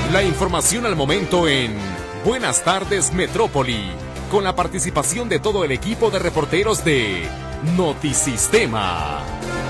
La información al momento en Buenas tardes Metrópoli, con la participación de todo el equipo de reporteros de Notisistema.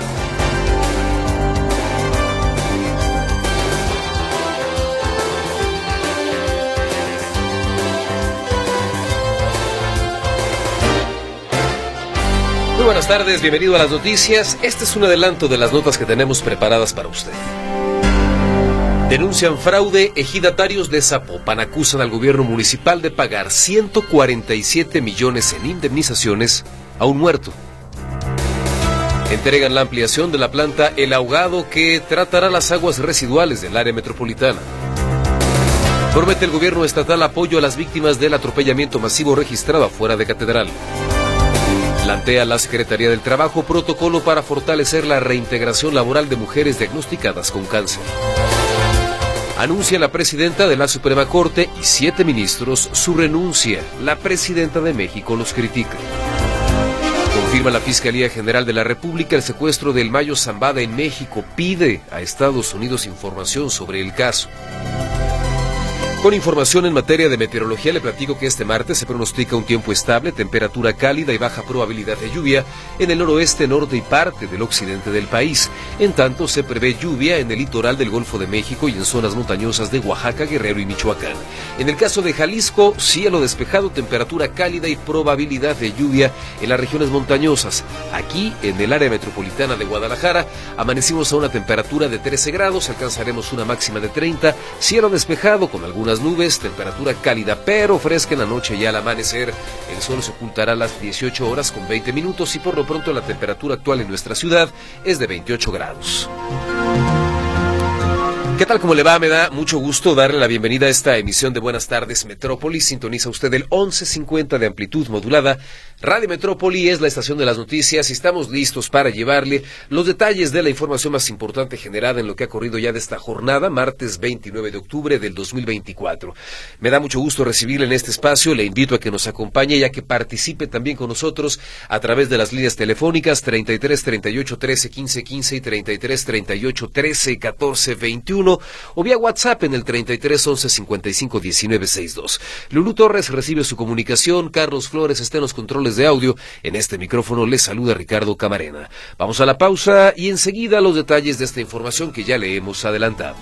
Muy buenas tardes, bienvenido a las noticias. Este es un adelanto de las notas que tenemos preparadas para usted. Denuncian fraude, ejidatarios de Zapopan acusan al gobierno municipal de pagar 147 millones en indemnizaciones a un muerto. Entregan la ampliación de la planta El Ahogado que tratará las aguas residuales del área metropolitana. Promete el gobierno estatal apoyo a las víctimas del atropellamiento masivo registrado afuera de Catedral. Plantea la Secretaría del Trabajo protocolo para fortalecer la reintegración laboral de mujeres diagnosticadas con cáncer. Anuncia la presidenta de la Suprema Corte y 7 ministros su renuncia. La presidenta de México los critica. Confirma la Fiscalía General de la República el secuestro del Mayo Zambada en México. Pide a Estados Unidos información sobre el caso. Con información en materia de meteorología, le platico que este martes se pronostica un tiempo estable, temperatura cálida y baja probabilidad de lluvia en el noroeste, norte y parte del occidente del país. En tanto, se prevé lluvia en el litoral del Golfo de México y en zonas montañosas de Oaxaca, Guerrero y Michoacán. En el caso de Jalisco, cielo despejado, temperatura cálida y probabilidad de lluvia en las regiones montañosas. Aquí, en el área metropolitana de Guadalajara, amanecimos a una temperatura de 13 grados, alcanzaremos una máxima de 30, cielo despejado con algunas nubes, temperatura cálida pero fresca en la noche y al amanecer. El sol se ocultará a las 18 horas con 20 minutos y por lo pronto la temperatura actual en nuestra ciudad es de 28 grados. ¿Qué tal? ¿Cómo le va? Me da mucho gusto darle la bienvenida a esta emisión de Buenas tardes Metrópoli. Sintoniza usted el 1150 de amplitud modulada. Radio Metrópoli es la estación de las noticias y estamos listos para llevarle los detalles de la información más importante generada en lo que ha corrido ya de esta jornada, martes 29 de octubre del 2024. Me da mucho gusto recibirle en este espacio. Le invito a que nos acompañe y a que participe también con nosotros a través de las líneas telefónicas 33 38 13 15 15 y 33 38 13 14 21 o vía WhatsApp en el 33 11 55 19 62. Lulú Torres recibe su comunicación, Carlos Flores está en los controles de audio. En este micrófono les saluda Ricardo Camarena. Vamos a la pausa y enseguida los detalles de esta información que ya le hemos adelantado.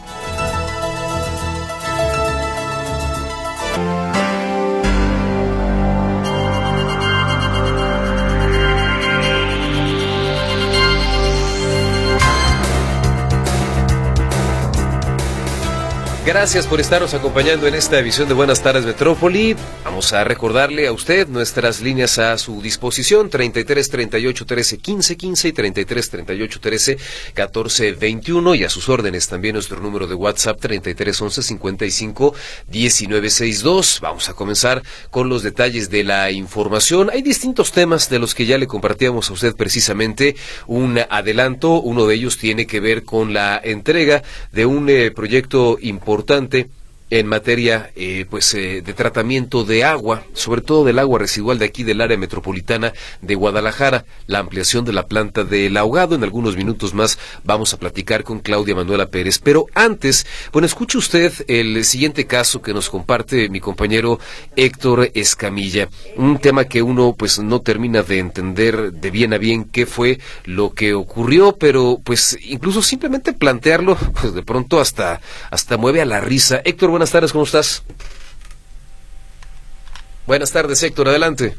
Gracias por estarnos acompañando en esta edición de Buenas tardes Metrópoli. Vamos a recordarle a usted nuestras líneas a su disposición, 33 38 13 15 15 y 33 38 13 14 21 y a sus órdenes también nuestro número de WhatsApp 33 11 55 19 62. Vamos a comenzar con los detalles de la información. Hay distintos temas de los que ya le compartíamos a usted precisamente un adelanto. Uno de ellos tiene que ver con la entrega de un proyecto importante en materia de tratamiento de agua, sobre todo del agua residual de aquí del área metropolitana de Guadalajara, la ampliación de la planta del Ahogado. En algunos minutos más vamos a platicar con Claudia Manuela Pérez, pero antes, escuche usted el siguiente caso que nos comparte mi compañero Héctor Escamilla, un tema que uno no termina de entender de bien a bien qué fue lo que ocurrió, pero incluso simplemente plantearlo, de pronto hasta mueve a la risa. Héctor, buenas tardes, ¿cómo estás? Buenas tardes, Héctor, adelante.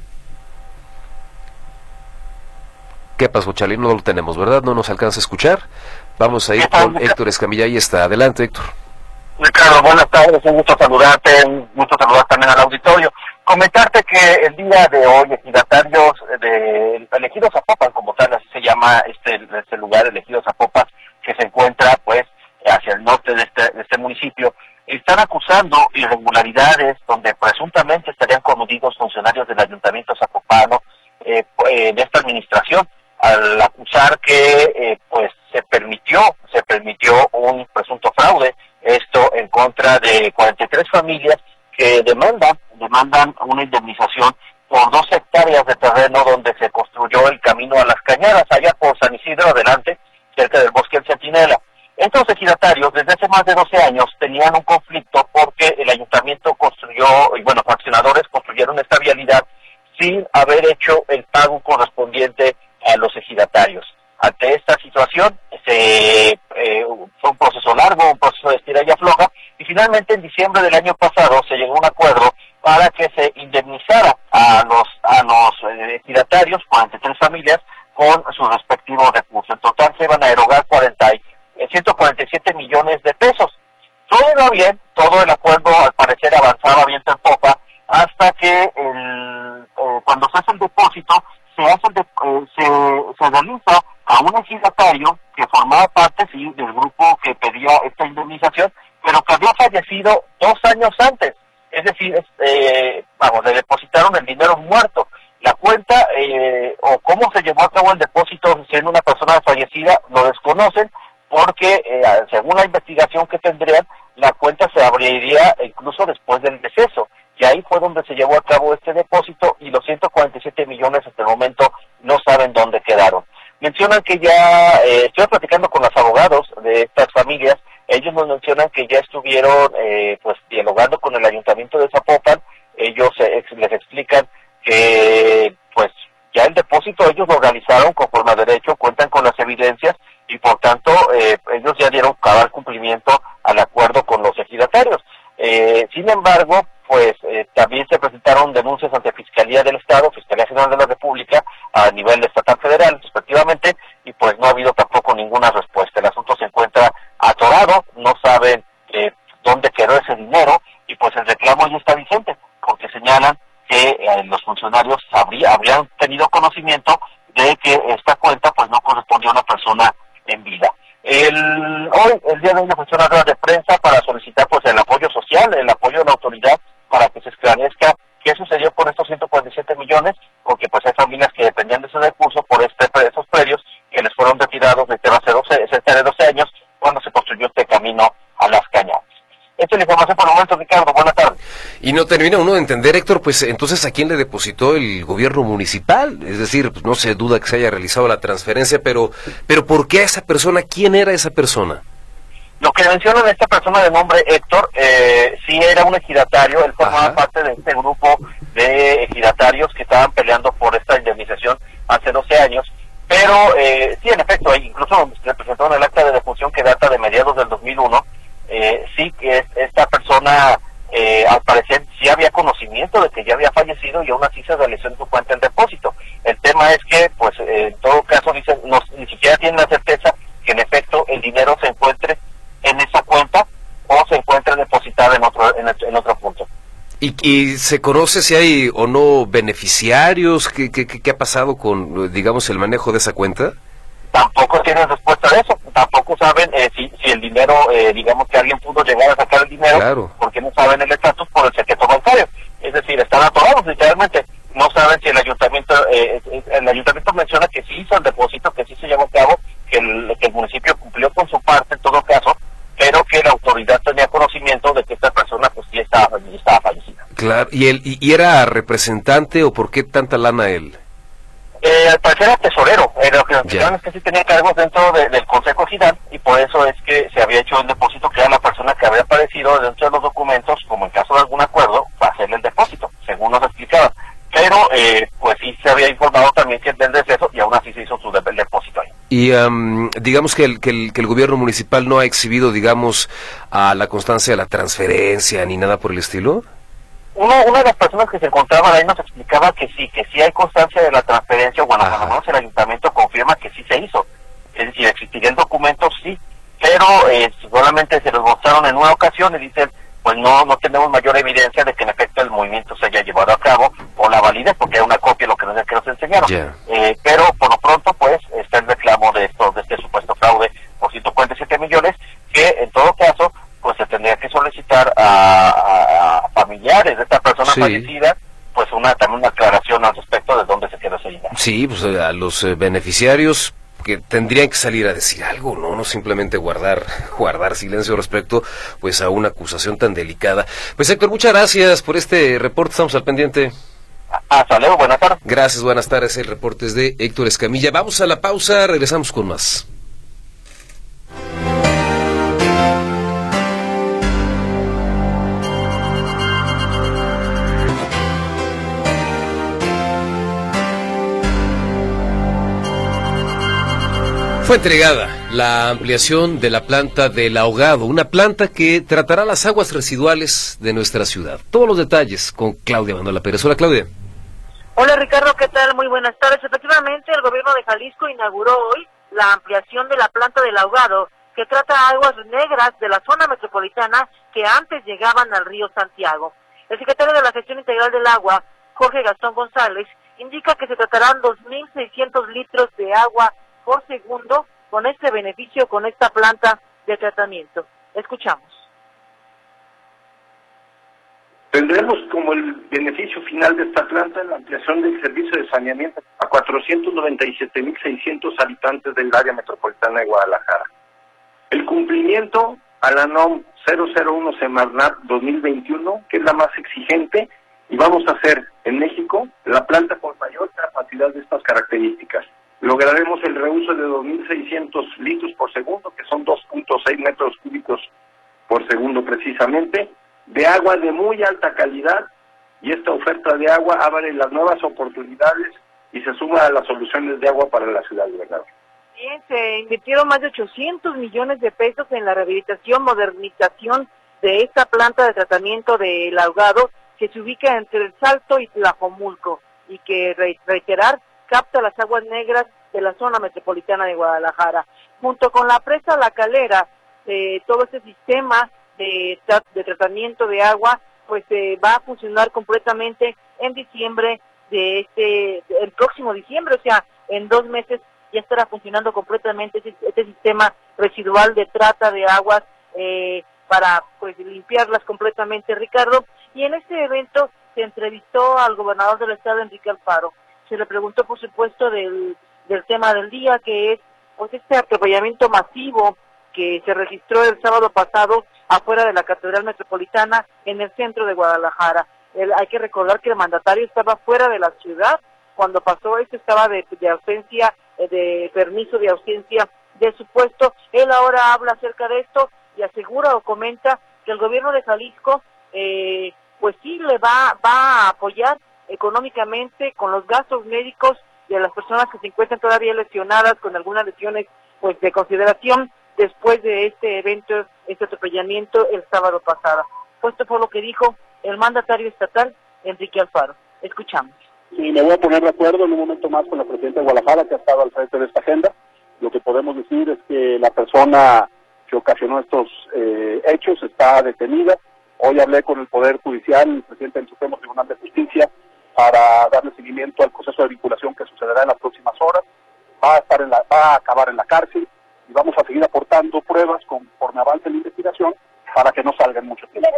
¿Qué pasó, Charlie? No lo tenemos, ¿verdad? ¿No nos alcanza a escuchar? Vamos a ir con Héctor Escamilla, ahí está. Adelante, Héctor. Ricardo, buenas tardes, un gusto saludarte, un gusto saludar también al auditorio. Comentarte que el día de hoy, ejidatarios del Ejido Zapopan, como tal, así se llama este lugar, el Ejido Zapopan, que se encuentra, hacia el norte de este municipio, están acusando irregularidades donde presuntamente estarían coludidos funcionarios del Ayuntamiento Zapopano de esta administración, al acusar que se permitió un presunto fraude, esto en contra de 43 familias que demandan una indemnización por 2 hectáreas de terreno donde se construyó el camino a las Cañadas, allá por San Isidro adelante, cerca del Bosque El Centinela. Estos ejidatarios desde hace más de 12 años tenían un conflicto porque el ayuntamiento construyó, y bueno, fraccionadores construyeron esta vialidad sin haber hecho el pago correspondiente a los ejidatarios. Ante esta situación, fue un proceso largo, un proceso de estira y afloja, y finalmente en diciembre del año pasado se llegó a un acuerdo para que se indemnizara a los ejidatarios, 43 familias, con sus respectivos recursos. En total se iban a erogar 147 millones de pesos. Todo iba bien, todo el acuerdo al parecer avanzaba viento en popa, hasta que cuando se hace el depósito, se realiza a un ejidatario que formaba parte, sí, del grupo que pedía esta indemnización, pero que había fallecido 2 años antes. Es decir, le depositaron el dinero muerto. La cuenta o cómo se llevó a cabo el depósito siendo una persona fallecida lo desconocen, porque según la investigación que tendrían, la cuenta se abriría incluso después del deceso, y ahí fue donde se llevó a cabo este depósito, y los 147 millones hasta el momento no saben dónde quedaron. Mencionan que ya, estoy platicando con los abogados de estas familias, ellos nos mencionan que ya estuvieron dialogando con el ayuntamiento de Zapopan. Ellos les explican que pues ya el depósito ellos lo realizaron conforme a derecho, cuentan con las evidencias, y por tanto ellos ya dieron cabal cumplimiento al acuerdo con los ejidatarios. Sin embargo, pues también se presentaron denuncias ante Fiscalía del Estado, Fiscalía General de la República, a nivel estatal federal, respectivamente, y pues no ha habido tampoco ninguna respuesta. El asunto se encuentra atorado, no saben dónde quedó ese dinero, y pues el reclamo ya está vigente, porque señalan que los funcionarios habrían tenido conocimiento de que esta cuenta pues no correspondía a una persona en vida. El día de hoy fue una rueda de prensa para solicitar pues el apoyo social, el apoyo de la autoridad, para que se esclarezca qué sucedió con estos 147 millones, porque pues hay familias que dependían de ese recurso por esos predios que les fueron retirados desde hace 12 años, cuando se construyó este camino a Las Cañadas. Esta es la información por el momento, Ricardo. Buenas tardes. Y no termina uno de entender, Héctor, pues entonces ¿a quién le depositó el gobierno municipal? Es decir, pues, no se duda que se haya realizado la transferencia, pero ¿por qué a esa persona? ¿Quién era esa persona? Lo que mencionan esta persona de nombre Héctor, sí era un ejidatario, él formaba parte de este grupo de ejidatarios que estaban peleando por esta indemnización hace 12 años, pero sí, en efecto, incluso se presentó en el acta de defunción que data de mediados del 2001, sí que esta persona al parecer sí había conocimiento de que ya había fallecido, y aún así se realizó en su cuenta el depósito. El tema es que, pues, en todo caso, dicen, ni siquiera tienen la certeza que en efecto el dinero se encuentre en esa cuenta o se encuentre depositada en otro punto. ¿Y se conoce si hay o no beneficiarios? ¿Qué ha pasado con, digamos, el manejo de esa cuenta? Tampoco tienen respuesta de eso, tampoco saben si el dinero, digamos que alguien pudo llegar a sacar el dinero, claro, porque no saben el estatus por el secreto bancario. Es decir, están atorados literalmente, no saben si el ayuntamiento menciona que sí hizo el depósito, que sí se llevó a cabo, que el municipio cumplió con su parte en todo caso, pero que la autoridad tenía conocimiento de que esta persona pues ya estaba fallecida. Claro, ¿y era representante o por qué tanta lana él? Al parecer era tesorero, lo que nos dijeron es que sí tenía cargos dentro del Consejo Ejidal, y por eso es que se había hecho el depósito, que era la persona que había aparecido dentro de los documentos, como en caso de algún acuerdo, para hacerle el depósito, según nos explicaban. Pero pues sí se había informado también que del deceso, y aún así se hizo el depósito ahí. Y digamos que el gobierno municipal no ha exhibido, digamos, a la constancia de la transferencia ni nada por el estilo. Una de las personas que se encontraban ahí nos explicaba que sí hay constancia de la transferencia, bueno, cuando menos el ayuntamiento confirma que sí se hizo. Es decir, existiría el documento, sí, pero solamente se los mostraron en una ocasión y dicen, pues no tenemos mayor evidencia de que en efecto el movimiento se haya llevado a cabo, o la validez, porque era una copia lo que nos enseñaron. Yeah. Pero por lo pronto, pues, está el reclamo de este supuesto fraude por 147 millones, que en todo caso, pues se tendría que solicitar a familiares de esta persona fallecida, pues también una aclaración al respecto de dónde se quedó ese dinero. Sí, pues a los beneficiarios que tendrían que salir a decir algo, no simplemente guardar silencio respecto pues a una acusación tan delicada. Pues Héctor, muchas gracias por este reporte, estamos al pendiente. Hasta luego, buenas tardes. Gracias, buenas tardes, el reporte es de Héctor Escamilla. Vamos a la pausa, regresamos con más. Fue entregada la ampliación de la planta del Ahogado, una planta que tratará las aguas residuales de nuestra ciudad. Todos los detalles con Claudia Manuela Pérez. Hola, Claudia. Hola, Ricardo, ¿qué tal? Muy buenas tardes. Efectivamente, el gobierno de Jalisco inauguró hoy la ampliación de la planta del Ahogado, que trata aguas negras de la zona metropolitana que antes llegaban al río Santiago. El secretario de la Gestión Integral del Agua, Jorge Gastón González, indica que se tratarán 2.600 litros de agua por segundo con este beneficio, con esta planta de tratamiento. Escuchamos. Tendremos como el beneficio final de esta planta la ampliación del servicio de saneamiento a 497.600 habitantes del área metropolitana de Guadalajara. El cumplimiento a la NOM 001 Semarnat 2021, que es la más exigente, y vamos a hacer en México la planta con mayor capacidad de estas características. Lograremos el reuso de 2.600 litros por segundo, que son 2.6 metros cúbicos por segundo precisamente, de agua de muy alta calidad, y esta oferta de agua abre las nuevas oportunidades y se suma a las soluciones de agua para la ciudad de Guadalajara. Bien, se invirtieron más de 800 millones de pesos en la rehabilitación, modernización de esta planta de tratamiento del Ahogado, que se ubica entre El Salto y Tlajomulco, y que, reiterar, capta las aguas negras de la zona metropolitana de Guadalajara. Junto con la presa La Calera, todo este sistema de tratamiento de agua, pues va a funcionar completamente en diciembre el próximo diciembre, o sea, en 2 meses ya estará funcionando completamente este sistema residual de trata de aguas para pues limpiarlas completamente, Ricardo. Y en este evento se entrevistó al gobernador del estado, Enrique Alfaro. Se le preguntó, por supuesto, del tema del día, que es pues este atropellamiento masivo que se registró el sábado pasado afuera de la Catedral Metropolitana en el centro de Guadalajara. Hay que recordar que el mandatario estaba fuera de la ciudad cuando pasó esto, estaba de ausencia, de permiso de ausencia de su puesto. Él ahora habla acerca de esto y asegura o comenta que el gobierno de Jalisco pues sí le va a apoyar económicamente con los gastos médicos de las personas que se encuentran todavía lesionadas con algunas lesiones pues de consideración después de este evento, este atropellamiento el sábado pasado. Esto fue lo que dijo el mandatario estatal, Enrique Alfaro. Escuchamos. Sí, me voy a poner de acuerdo en un momento más con la presidenta de Guadalajara, que ha estado al frente de esta agenda. Lo que podemos decir es que la persona que ocasionó estos hechos está detenida. Hoy hablé con el Poder Judicial, el presidente del Supremo Tribunal de Justicia, para darle seguimiento al proceso de vinculación que sucederá en las próximas horas. Va a acabar en la cárcel y vamos a seguir aportando pruebas conforme avance la investigación para que no salga en mucho tiempo.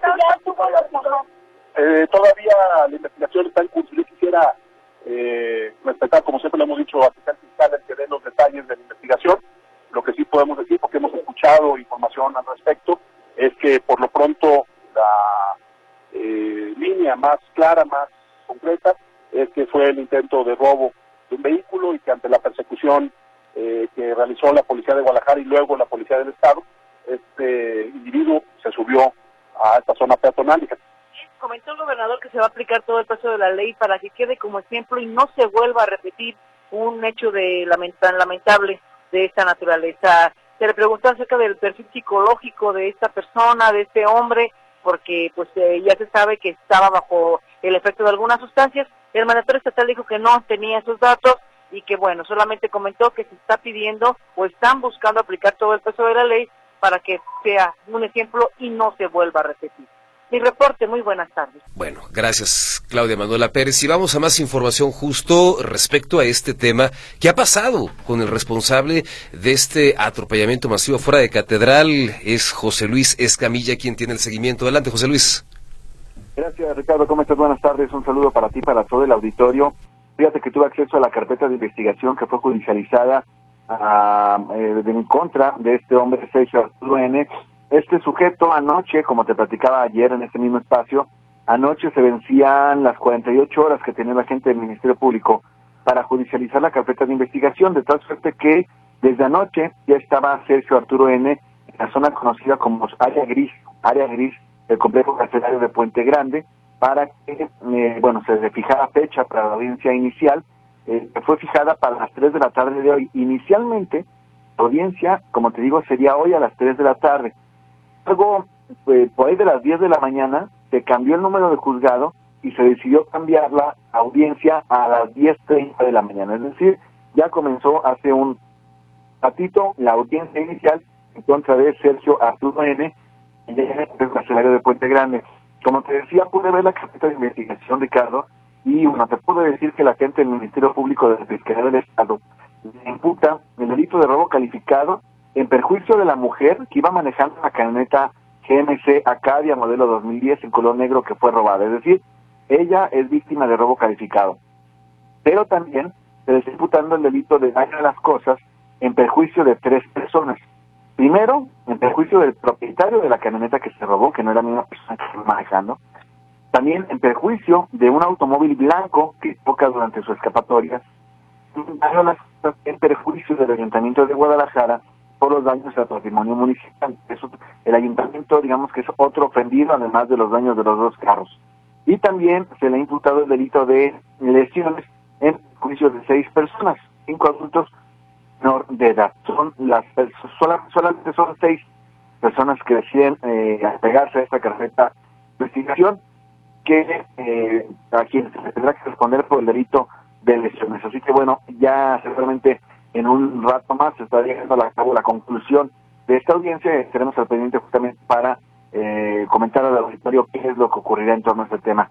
Todavía la investigación está en curso. Yo quisiera respetar, como siempre le hemos dicho, a fiscal fiscal el que dé los detalles de la investigación. Lo que sí podemos decir, porque hemos escuchado información al respecto, es que por lo pronto la línea más clara, más concreta, es que fue el intento de robo de un vehículo y que ante la persecución que realizó la policía de Guadalajara y luego la policía del estado, este individuo se subió a esta zona peatonal. Comentó el gobernador que se va a aplicar todo el peso de la ley para que quede como ejemplo y no se vuelva a repetir un hecho tan lamentable de esta naturaleza. Se le preguntó acerca del perfil psicológico de esta persona, de este hombre, porque pues ya se sabe que estaba bajo el efecto de algunas sustancias. El mandatario estatal dijo que no tenía esos datos y que bueno, solamente comentó que se está pidiendo o están buscando aplicar todo el peso de la ley para que sea un ejemplo y no se vuelva a repetir. Mi reporte, muy buenas tardes. Bueno, gracias Claudia Manuela Pérez. Y vamos a más información justo respecto a este tema. ¿Qué ha pasado con el responsable de este atropellamiento masivo fuera de Catedral? Es José Luis Escamilla quien tiene el seguimiento. Adelante, José Luis. Gracias, Ricardo. ¿Cómo estás? Buenas tardes. Un saludo para ti, para todo el auditorio. Fíjate que tuve acceso a la carpeta de investigación que fue judicializada en contra de este hombre, Sergio Arturo N. Este sujeto anoche, como te platicaba ayer en este mismo espacio, anoche se vencían las 48 horas que tenía la gente del Ministerio Público para judicializar la carpeta de investigación, de tal suerte que desde anoche ya estaba Sergio Arturo N. en la zona conocida como área gris del complejo carcelario de Puente Grande, para que, se fijara fecha para la audiencia inicial, que fue fijada para las 3 de la tarde de hoy. Inicialmente La audiencia, como te digo, sería hoy a las 3 de la tarde. Luego, por ahí de las 10 de la mañana, se cambió el número de juzgado y se decidió cambiar la audiencia a las 10:30 de la mañana. Es decir, ya comenzó hace un ratito la audiencia inicial en contra de Sergio Arturo N., en el carcelario de Puente Grande. Como te decía, pude ver la carpeta de investigación, Ricardo, y bueno, te puedo decir que la agente del Ministerio Público de la Fiscalía del Estado le imputa el delito de robo calificado en perjuicio de la mujer que iba manejando la camioneta GMC Acadia modelo 2010 en color negro que fue robada. Es decir, ella es víctima de robo calificado. Pero también se le está imputando el delito de daño a las cosas en perjuicio de 3 personas. Primero, en perjuicio del propietario de la camioneta que se robó, que no era la misma persona que estaba manejando. También en perjuicio de un automóvil blanco que choca durante su escapatoria. Daño a las cosas en perjuicio del Ayuntamiento de Guadalajara por los daños al patrimonio municipal. Eso, el ayuntamiento, digamos que es otro ofendido, además de los daños de los 2 carros. Y también se le ha imputado el delito de lesiones en juicio de 6 personas, 5 adultos menor de edad. Solamente son 6 personas que deciden apegarse a esta carpeta de investigación, que a quien se tendrá que responder por el delito de lesiones. Así que bueno, ya seguramente en un rato más se está llegando a cabo la conclusión de esta audiencia. Estaremos al pendiente justamente para comentar al auditorio qué es lo que ocurrirá en torno a este tema.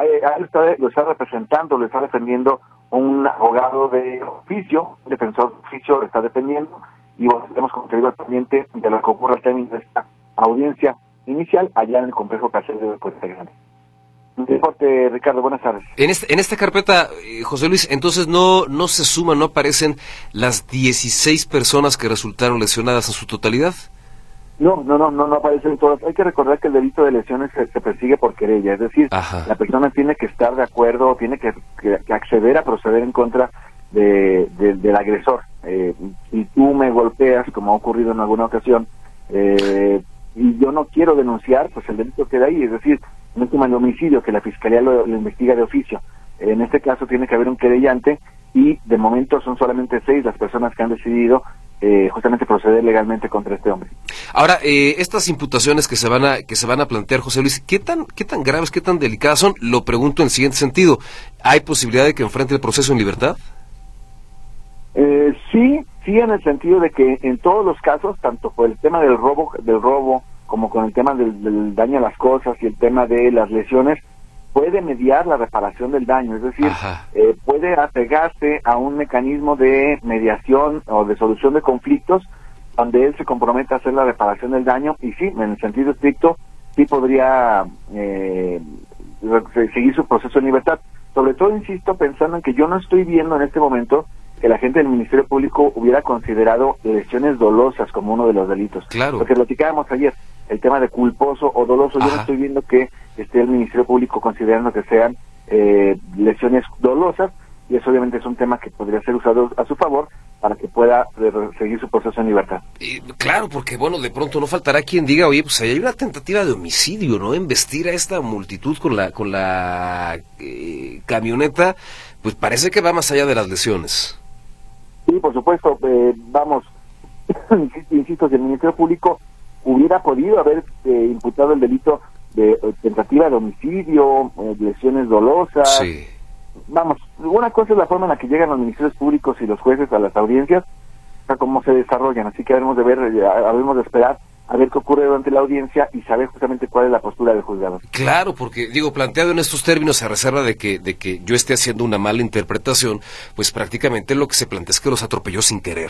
Lo está representando, lo está defendiendo un abogado de oficio, un defensor de oficio lo está defendiendo, y bueno, tenemos, como te digo, al pendiente de lo que ocurra al término de esta audiencia inicial allá en el complejo carcelario de Puente Grande. Deporte, Ricardo, buenas tardes. En esta carpeta, José Luis, entonces no se suman, no aparecen las 16 personas que resultaron lesionadas en su totalidad. No aparecen todas. Hay que recordar que el delito de lesiones se persigue por querella, es decir, Ajá. La persona tiene que estar de acuerdo, tiene que acceder a proceder en contra del agresor. Si tú me golpeas, como ha ocurrido en alguna ocasión, y yo no quiero denunciar, pues el delito queda ahí, es decir, no es como el homicidio, que la Fiscalía lo investiga de oficio. En este caso tiene que haber un querellante, y de momento son solamente 6 las personas que han decidido justamente proceder legalmente contra este hombre. Ahora, estas imputaciones que se van a plantear, José Luis, ¿qué tan graves, qué tan delicadas son? Lo pregunto en el siguiente sentido: ¿hay posibilidad de que enfrente el proceso en libertad? Sí, en el sentido de que en todos los casos, tanto por el tema del robo como con el tema del daño a las cosas y el tema de las lesiones, puede mediar la reparación del daño, es decir, puede apegarse a un mecanismo de mediación o de solución de conflictos donde él se compromete a hacer la reparación del daño, y sí, en el sentido estricto, sí podría seguir su proceso en libertad. Sobre todo, insisto, pensando en que yo no estoy viendo en este momento que la gente del Ministerio Público hubiera considerado lesiones dolosas como uno de los delitos. Claro. Porque platicábamos ayer, el tema de culposo o doloso, yo no estoy viendo que esté el Ministerio Público considerando que sean lesiones dolosas, y eso obviamente es un tema que podría ser usado a su favor para que pueda seguir su proceso en libertad. Claro, porque bueno, de pronto no faltará quien diga, oye, pues ahí hay una tentativa de homicidio, ¿no? Embestir a esta multitud con la camioneta, pues parece que va más allá de las lesiones. Sí, por supuesto, insisto, si el Ministerio Público hubiera podido haber imputado el delito de tentativa de homicidio, lesiones dolosas. Sí. Una cosa es la forma en la que llegan los ministerios públicos y los jueces a las audiencias, a cómo se desarrollan, así que debemos de esperar a ver qué ocurre durante la audiencia y saber justamente cuál es la postura del juzgado. Claro, porque planteado en estos términos, a reserva de que yo esté haciendo una mala interpretación, pues prácticamente lo que se plantea es que los atropelló sin querer.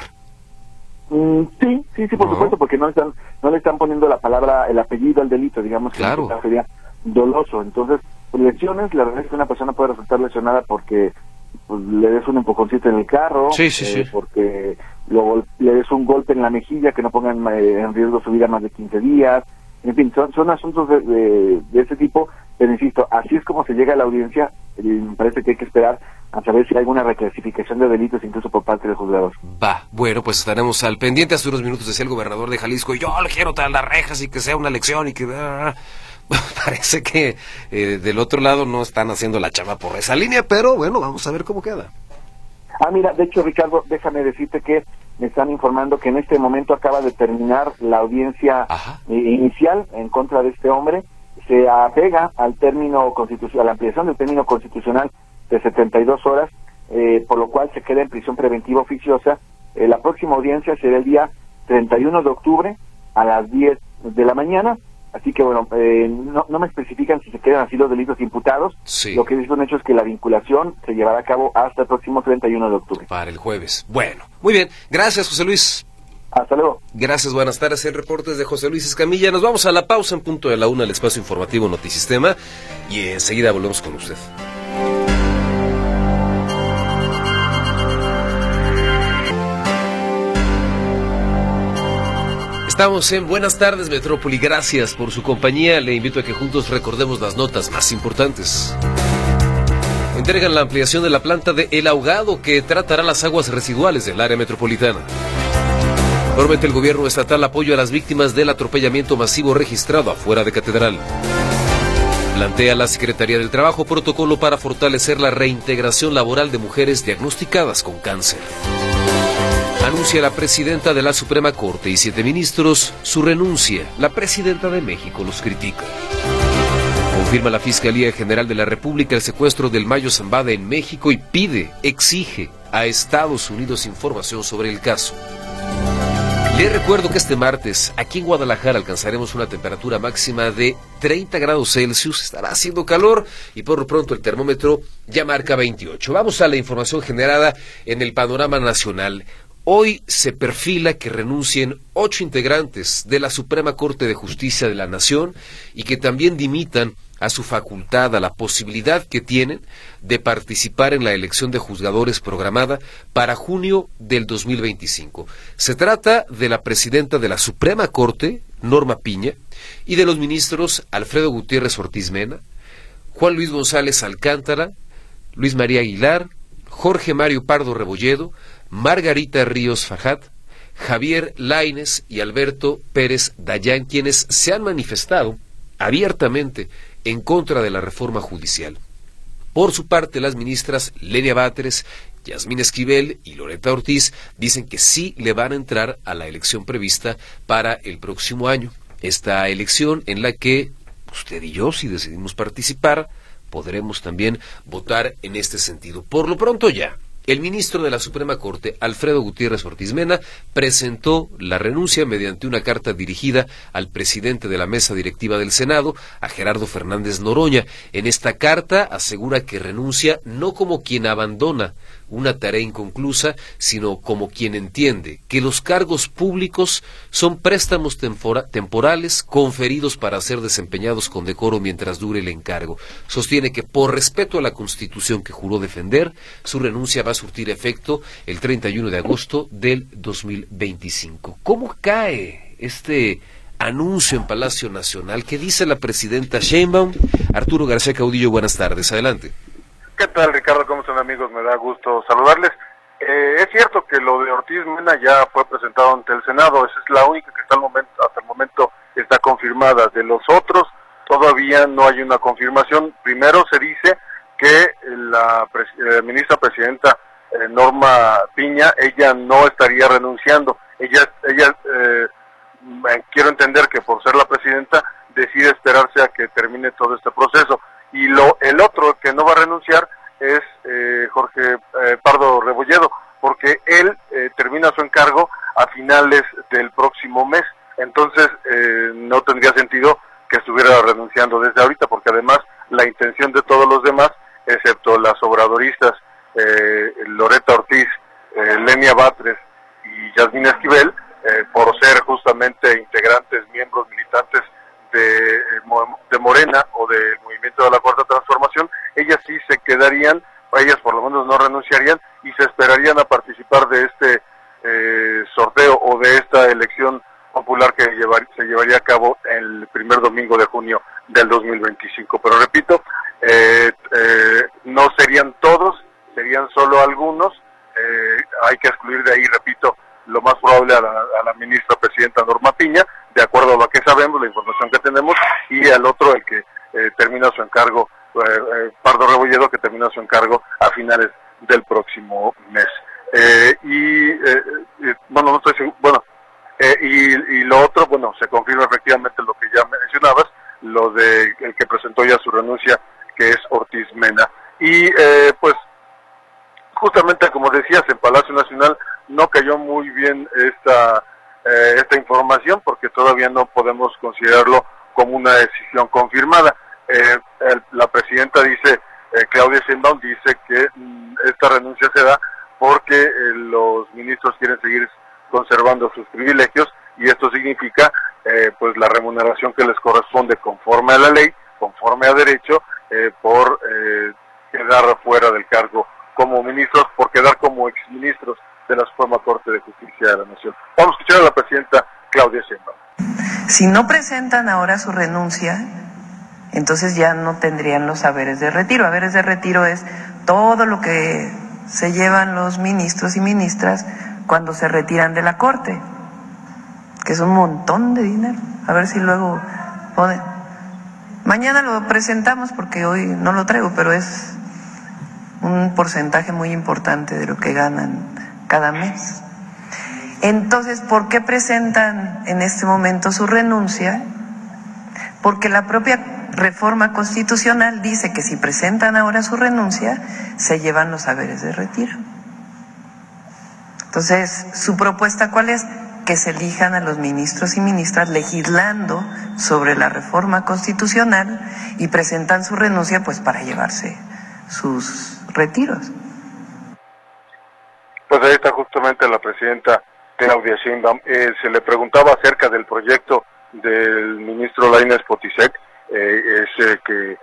Sí, por supuesto, porque no le están poniendo la palabra, el apellido al delito, digamos, claro, que sería doloso. Entonces, lesiones, la verdad es que una persona puede resultar lesionada porque le des un empujoncito en el carro, porque le des un golpe en la mejilla que no pongan en riesgo su vida más de 15 días, en fin, son asuntos de ese tipo, pero insisto, así es como se llega a la audiencia, y me parece que hay que esperar a saber si hay alguna reclasificación de delitos incluso por parte del juzgador. Bueno, pues estaremos al pendiente. Hace unos minutos decía el gobernador de Jalisco, yo le quiero traer las rejas y que sea una lección y que... Parece que del otro lado no están haciendo la chamba por esa línea, pero bueno, vamos a ver cómo queda. Mira, de hecho, Ricardo, déjame decirte que me están informando que en este momento acaba de terminar la audiencia inicial en contra de este hombre. Se apega al término constitucional, a la ampliación del término constitucional de 72 horas, por lo cual se queda en prisión preventiva oficiosa. La próxima audiencia será el día 31 de octubre a las 10 de la mañana. Así que bueno, no me especifican si se quedan así los delitos imputados. Sí. Lo que es un hecho es que la vinculación se llevará a cabo hasta el próximo 31 de octubre. Para el jueves. Bueno, muy bien. Gracias, José Luis. Hasta luego. Gracias, buenas tardes. El reporte es de José Luis Escamilla. Nos vamos a la pausa en punto de la 1, el espacio informativo Notisistema, y enseguida volvemos con usted. Estamos en Buenas tardes, Metrópoli. Gracias por su compañía. Le invito a que juntos recordemos las notas más importantes. Entregan la ampliación de la planta de El Ahogado, que tratará las aguas residuales del área metropolitana. Promete el gobierno estatal apoyo a las víctimas del atropellamiento masivo registrado afuera de Catedral. Plantea la Secretaría del Trabajo protocolo para fortalecer la reintegración laboral de mujeres diagnosticadas con cáncer. Anuncia la presidenta de la Suprema Corte y 7 ministros su renuncia. La presidenta de México los critica. Confirma la Fiscalía General de la República el secuestro del Mayo Zambada en México y exige a Estados Unidos información sobre el caso. Les recuerdo que este martes aquí en Guadalajara alcanzaremos una temperatura máxima de 30 grados Celsius, estará haciendo calor y por lo pronto el termómetro ya marca 28. Vamos a la información generada en el panorama nacional. Hoy se perfila que renuncien 8 integrantes de la Suprema Corte de Justicia de la Nación y que también dimitan a su facultad, a la posibilidad que tienen de participar en la elección de juzgadores programada para junio del 2025. Se trata de la presidenta de la Suprema Corte, Norma Piña, y de los ministros Alfredo Gutiérrez Ortiz Mena, Juan Luis González Alcántara, Luis María Aguilar, Jorge Mario Pardo Rebolledo, Margarita Ríos Fajat, Javier Lainez y Alberto Pérez Dayán, quienes se han manifestado abiertamente en contra de la reforma judicial. Por su parte, las ministras Lenia Báteres, Yasmín Esquivel y Loreta Ortiz dicen que sí le van a entrar a la elección prevista para el próximo año. Esta elección en la que usted y yo, si decidimos participar, podremos también votar en este sentido. Por lo pronto ya, el ministro de la Suprema Corte, Alfredo Gutiérrez Ortiz Mena, presentó la renuncia mediante una carta dirigida al presidente de la mesa directiva del Senado, a Gerardo Fernández Noroña. En esta carta asegura que renuncia no como quien abandona una tarea inconclusa, sino como quien entiende que los cargos públicos son préstamos temporales conferidos para ser desempeñados con decoro mientras dure el encargo. Sostiene que por respeto a la Constitución que juró defender, su renuncia va a surtir efecto el 31 de agosto del 2025. ¿Cómo cae este anuncio en Palacio Nacional? ¿Qué dice la presidenta Sheinbaum? Arturo García Caudillo, buenas tardes, adelante. ¿Qué tal, Ricardo? ¿Cómo están, amigos? Me da gusto saludarles. Es cierto que lo de Ortiz Mena ya fue presentado ante el Senado. Esa es la única que hasta el momento está confirmada. De los otros todavía no hay una confirmación. Primero se dice que la ministra presidenta Norma Piña, ella no estaría renunciando. Ella quiero entender que por ser la presidenta decide esperarse a que termine todo este proceso. Y el otro que no va a renunciar es Jorge Pardo Rebolledo, porque él termina su encargo a finales del próximo mes. Entonces no tendría sentido que estuviera renunciando desde ahorita, porque además la intención de todos los demás, excepto las obradoristas Loreta Ortiz, Lenia Báteres y Yasmín Esquivel, por ser justamente integrantes, miembros militantes de Morena o del Movimiento de la Cuarta Transformación, ellas sí se quedarían, ellas por lo menos no renunciarían y se esperarían a participar de este sorteo o de esta elección popular que se llevaría a cabo el primer domingo de junio del 2025. Pero repito, no serían todos, serían solo algunos. Hay que excluir de ahí, repito, lo más probable a la ministra presidenta Norma Piña, de acuerdo a lo que sabemos, la información que tenemos, y al otro, el que termina su encargo, Pardo Rebolledo, que termina su encargo a finales del próximo mes. no estoy seguro, y lo otro, se confirma efectivamente lo que ya mencionabas, lo de el que presentó ya su renuncia, que es Ortiz Mena. Y pues justamente como decías, en Palacio Nacional no cayó muy bien esta información, porque todavía no podemos considerarlo como una decisión confirmada. La presidenta dice, Claudia Sheinbaum dice que esta renuncia se da porque los ministros quieren seguir conservando sus privilegios, y esto significa pues la remuneración que les corresponde conforme a la ley, conforme a derecho, por quedar fuera del cargo como ministros, por quedar como exministros de la Suprema Corte de Justicia de la Nación. Vamos a escuchar a la presidenta Claudia Sheinbaum. Si no presentan ahora su renuncia, entonces ya no tendrían los haberes de retiro. Haberes de retiro es todo lo que se llevan los ministros y ministras cuando se retiran de la Corte, que es un montón de dinero. A ver si luego ponen. Mañana lo presentamos porque hoy no lo traigo, pero es un porcentaje muy importante de lo que ganan cada mes. Entonces, ¿por qué presentan en este momento su renuncia? Porque la propia reforma constitucional dice que si presentan ahora su renuncia, se llevan los haberes de retiro. Entonces, ¿su propuesta cuál es? Que se elijan a los ministros y ministras legislando sobre la reforma constitucional y presentan su renuncia pues para llevarse sus retiros. Pues ahí está justamente la presidenta Claudia Sheinbaum. Se le preguntaba acerca del proyecto del ministro Lainez Potisek, que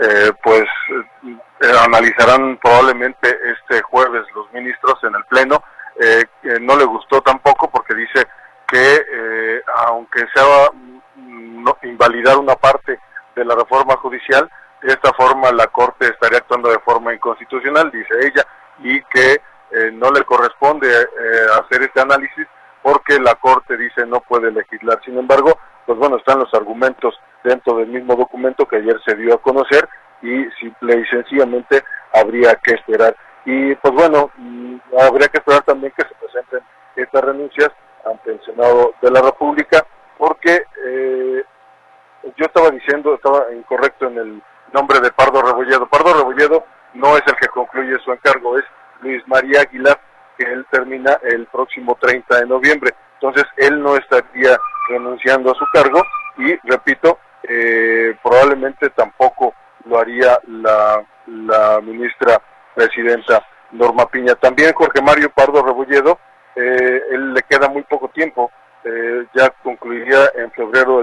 analizarán probablemente este jueves los ministros en el Pleno. No le gustó tampoco porque dice que aunque sea invalidar una parte de la reforma judicial, de esta forma la Corte estaría actuando de forma inconstitucional, dice ella, y que no le corresponde hacer este análisis porque la Corte dice no puede legislar. Sin embargo, pues están los argumentos dentro del mismo documento que ayer se dio a conocer, y simple y sencillamente habría que esperar. Y pues habría que esperar también que se presenten estas renuncias ante el Senado de la República, porque yo estaba incorrecto en el nombre de Pardo Rebolledo. Pardo Rebolledo no es el que concluye su encargo, es Luis María Aguilar, que él termina el próximo 30 de noviembre. Entonces él no estaría renunciando a su cargo, y repito, probablemente tampoco lo haría la ministra presidenta Norma Piña. También Jorge Mario Pardo Rebolledo, él le queda muy poco tiempo, ya concluiría en febrero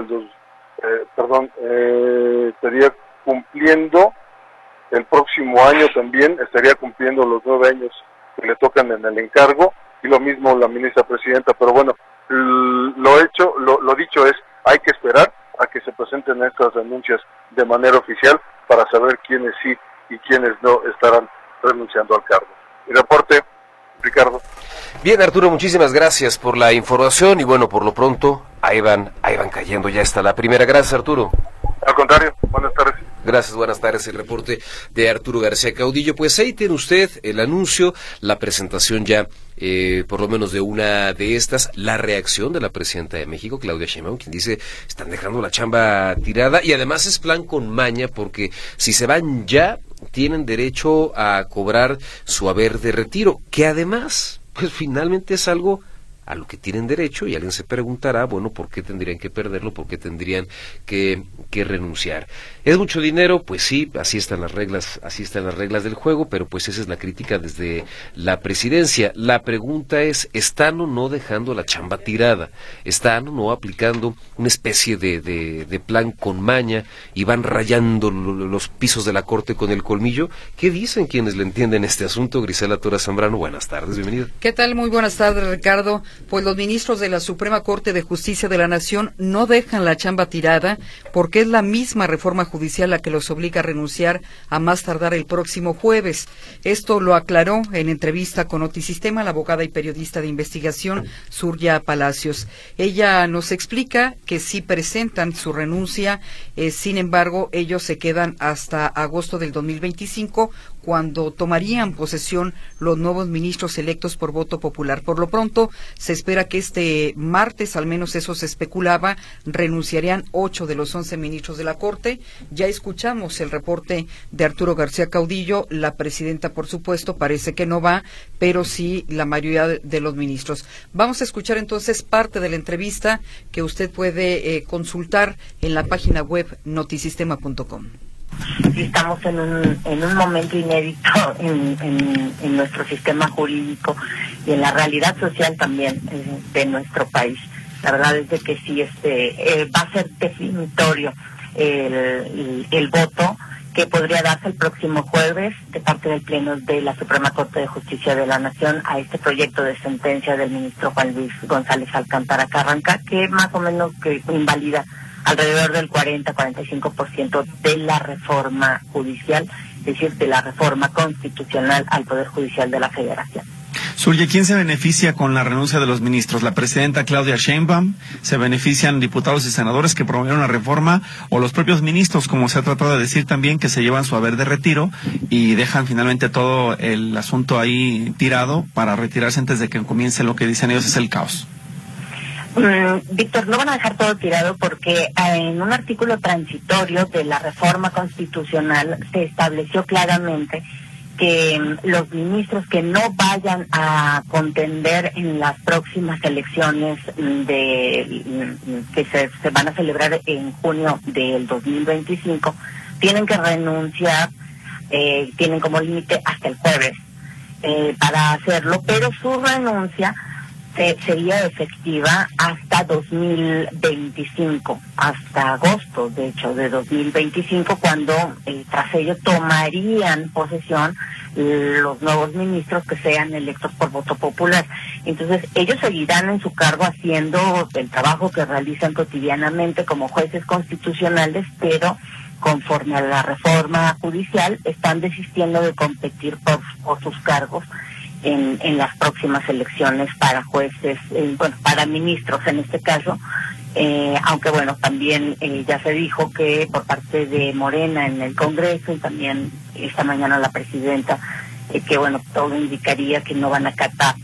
estaría cumpliendo el próximo año, también estaría cumpliendo los 9 años que le tocan en el encargo, y lo mismo la ministra presidenta. Pero lo dicho es, hay que esperar a que se presenten estas renuncias de manera oficial para saber quiénes sí y quiénes no estarán renunciando al cargo. Mi reporte, Ricardo. Bien, Arturo, muchísimas gracias por la información, y por lo pronto ahí van cayendo, ya está la primera. Gracias, Arturo. Al contrario, buenas tardes. Gracias, buenas tardes. El reporte de Arturo García Caudillo. Pues ahí tiene usted el anuncio, la presentación ya, por lo menos de una de estas, la reacción de la presidenta de México, Claudia Sheinbaum, quien dice, están dejando la chamba tirada, y además es plan con maña, porque si se van ya, tienen derecho a cobrar su haber de retiro, que además, pues finalmente es algo a lo que tienen derecho, y alguien se preguntará, ¿por qué tendrían que perderlo? ¿Por qué tendrían que renunciar? ¿Es mucho dinero? Pues sí, así están las reglas del juego, pero pues esa es la crítica desde la presidencia. La pregunta es, ¿están o no dejando la chamba tirada? ¿Están o no aplicando una especie de plan con maña y van rayando los pisos de la Corte con el colmillo? ¿Qué dicen quienes le entienden este asunto? Grisela Tora Zambrano, buenas tardes, bienvenida. ¿Qué tal? Muy buenas tardes, Ricardo. Pues los ministros de la Suprema Corte de Justicia de la Nación no dejan la chamba tirada, porque es la misma reforma judicial la que los obliga a renunciar a más tardar el próximo jueves. Esto lo aclaró en entrevista con Notisistema la abogada y periodista de investigación Surya Palacios. Ella nos explica que sí presentan su renuncia, sin embargo, ellos se quedan hasta agosto del 2025, cuando tomarían posesión los nuevos ministros electos por voto popular. Por lo pronto, se espera que este martes, al menos eso se especulaba, renunciarían 8 de los 11 ministros de la Corte. Ya escuchamos el reporte de Arturo García Caudillo. La presidenta, por supuesto, parece que no va, pero sí la mayoría de los ministros. Vamos a escuchar entonces parte de la entrevista que usted puede consultar en la página web notisistema.com. Estamos en un momento inédito en nuestro sistema jurídico y en la realidad social también de nuestro país. La verdad es de que sí, va a ser definitorio el voto que podría darse el próximo jueves de parte del Pleno de la Suprema Corte de Justicia de la Nación a este proyecto de sentencia del ministro Juan Luis González Alcántara Carranca, que más o menos que invalida alrededor del 40-45% de la reforma judicial, es decir, de la reforma constitucional al Poder Judicial de la Federación. Surya, ¿quién se beneficia con la renuncia de los ministros? ¿La presidenta Claudia Sheinbaum? ¿Se benefician diputados y senadores que promovieron la reforma? ¿O los propios ministros, como se ha tratado de decir también, que se llevan su haber de retiro y dejan finalmente todo el asunto ahí tirado para retirarse antes de que comience lo que dicen ellos es el caos? Víctor, no van a dejar todo tirado porque en un artículo transitorio de la reforma constitucional se estableció claramente que los ministros que no vayan a contender en las próximas elecciones que se van a celebrar en junio del 2025 tienen que renunciar, tienen como límite hasta el jueves para hacerlo, pero su renuncia sería efectiva hasta 2025, hasta agosto, de hecho, de 2025, cuando tras ello tomarían posesión los nuevos ministros que sean electos por voto popular. Entonces, ellos seguirán en su cargo haciendo el trabajo que realizan cotidianamente como jueces constitucionales, pero conforme a la reforma judicial, están desistiendo de competir por sus cargos en las próximas elecciones para jueces, para ministros en este caso, aunque bueno, también ya se dijo que por parte de Morena en el Congreso y también esta mañana la presidenta, que bueno, todo indicaría que no van a acatar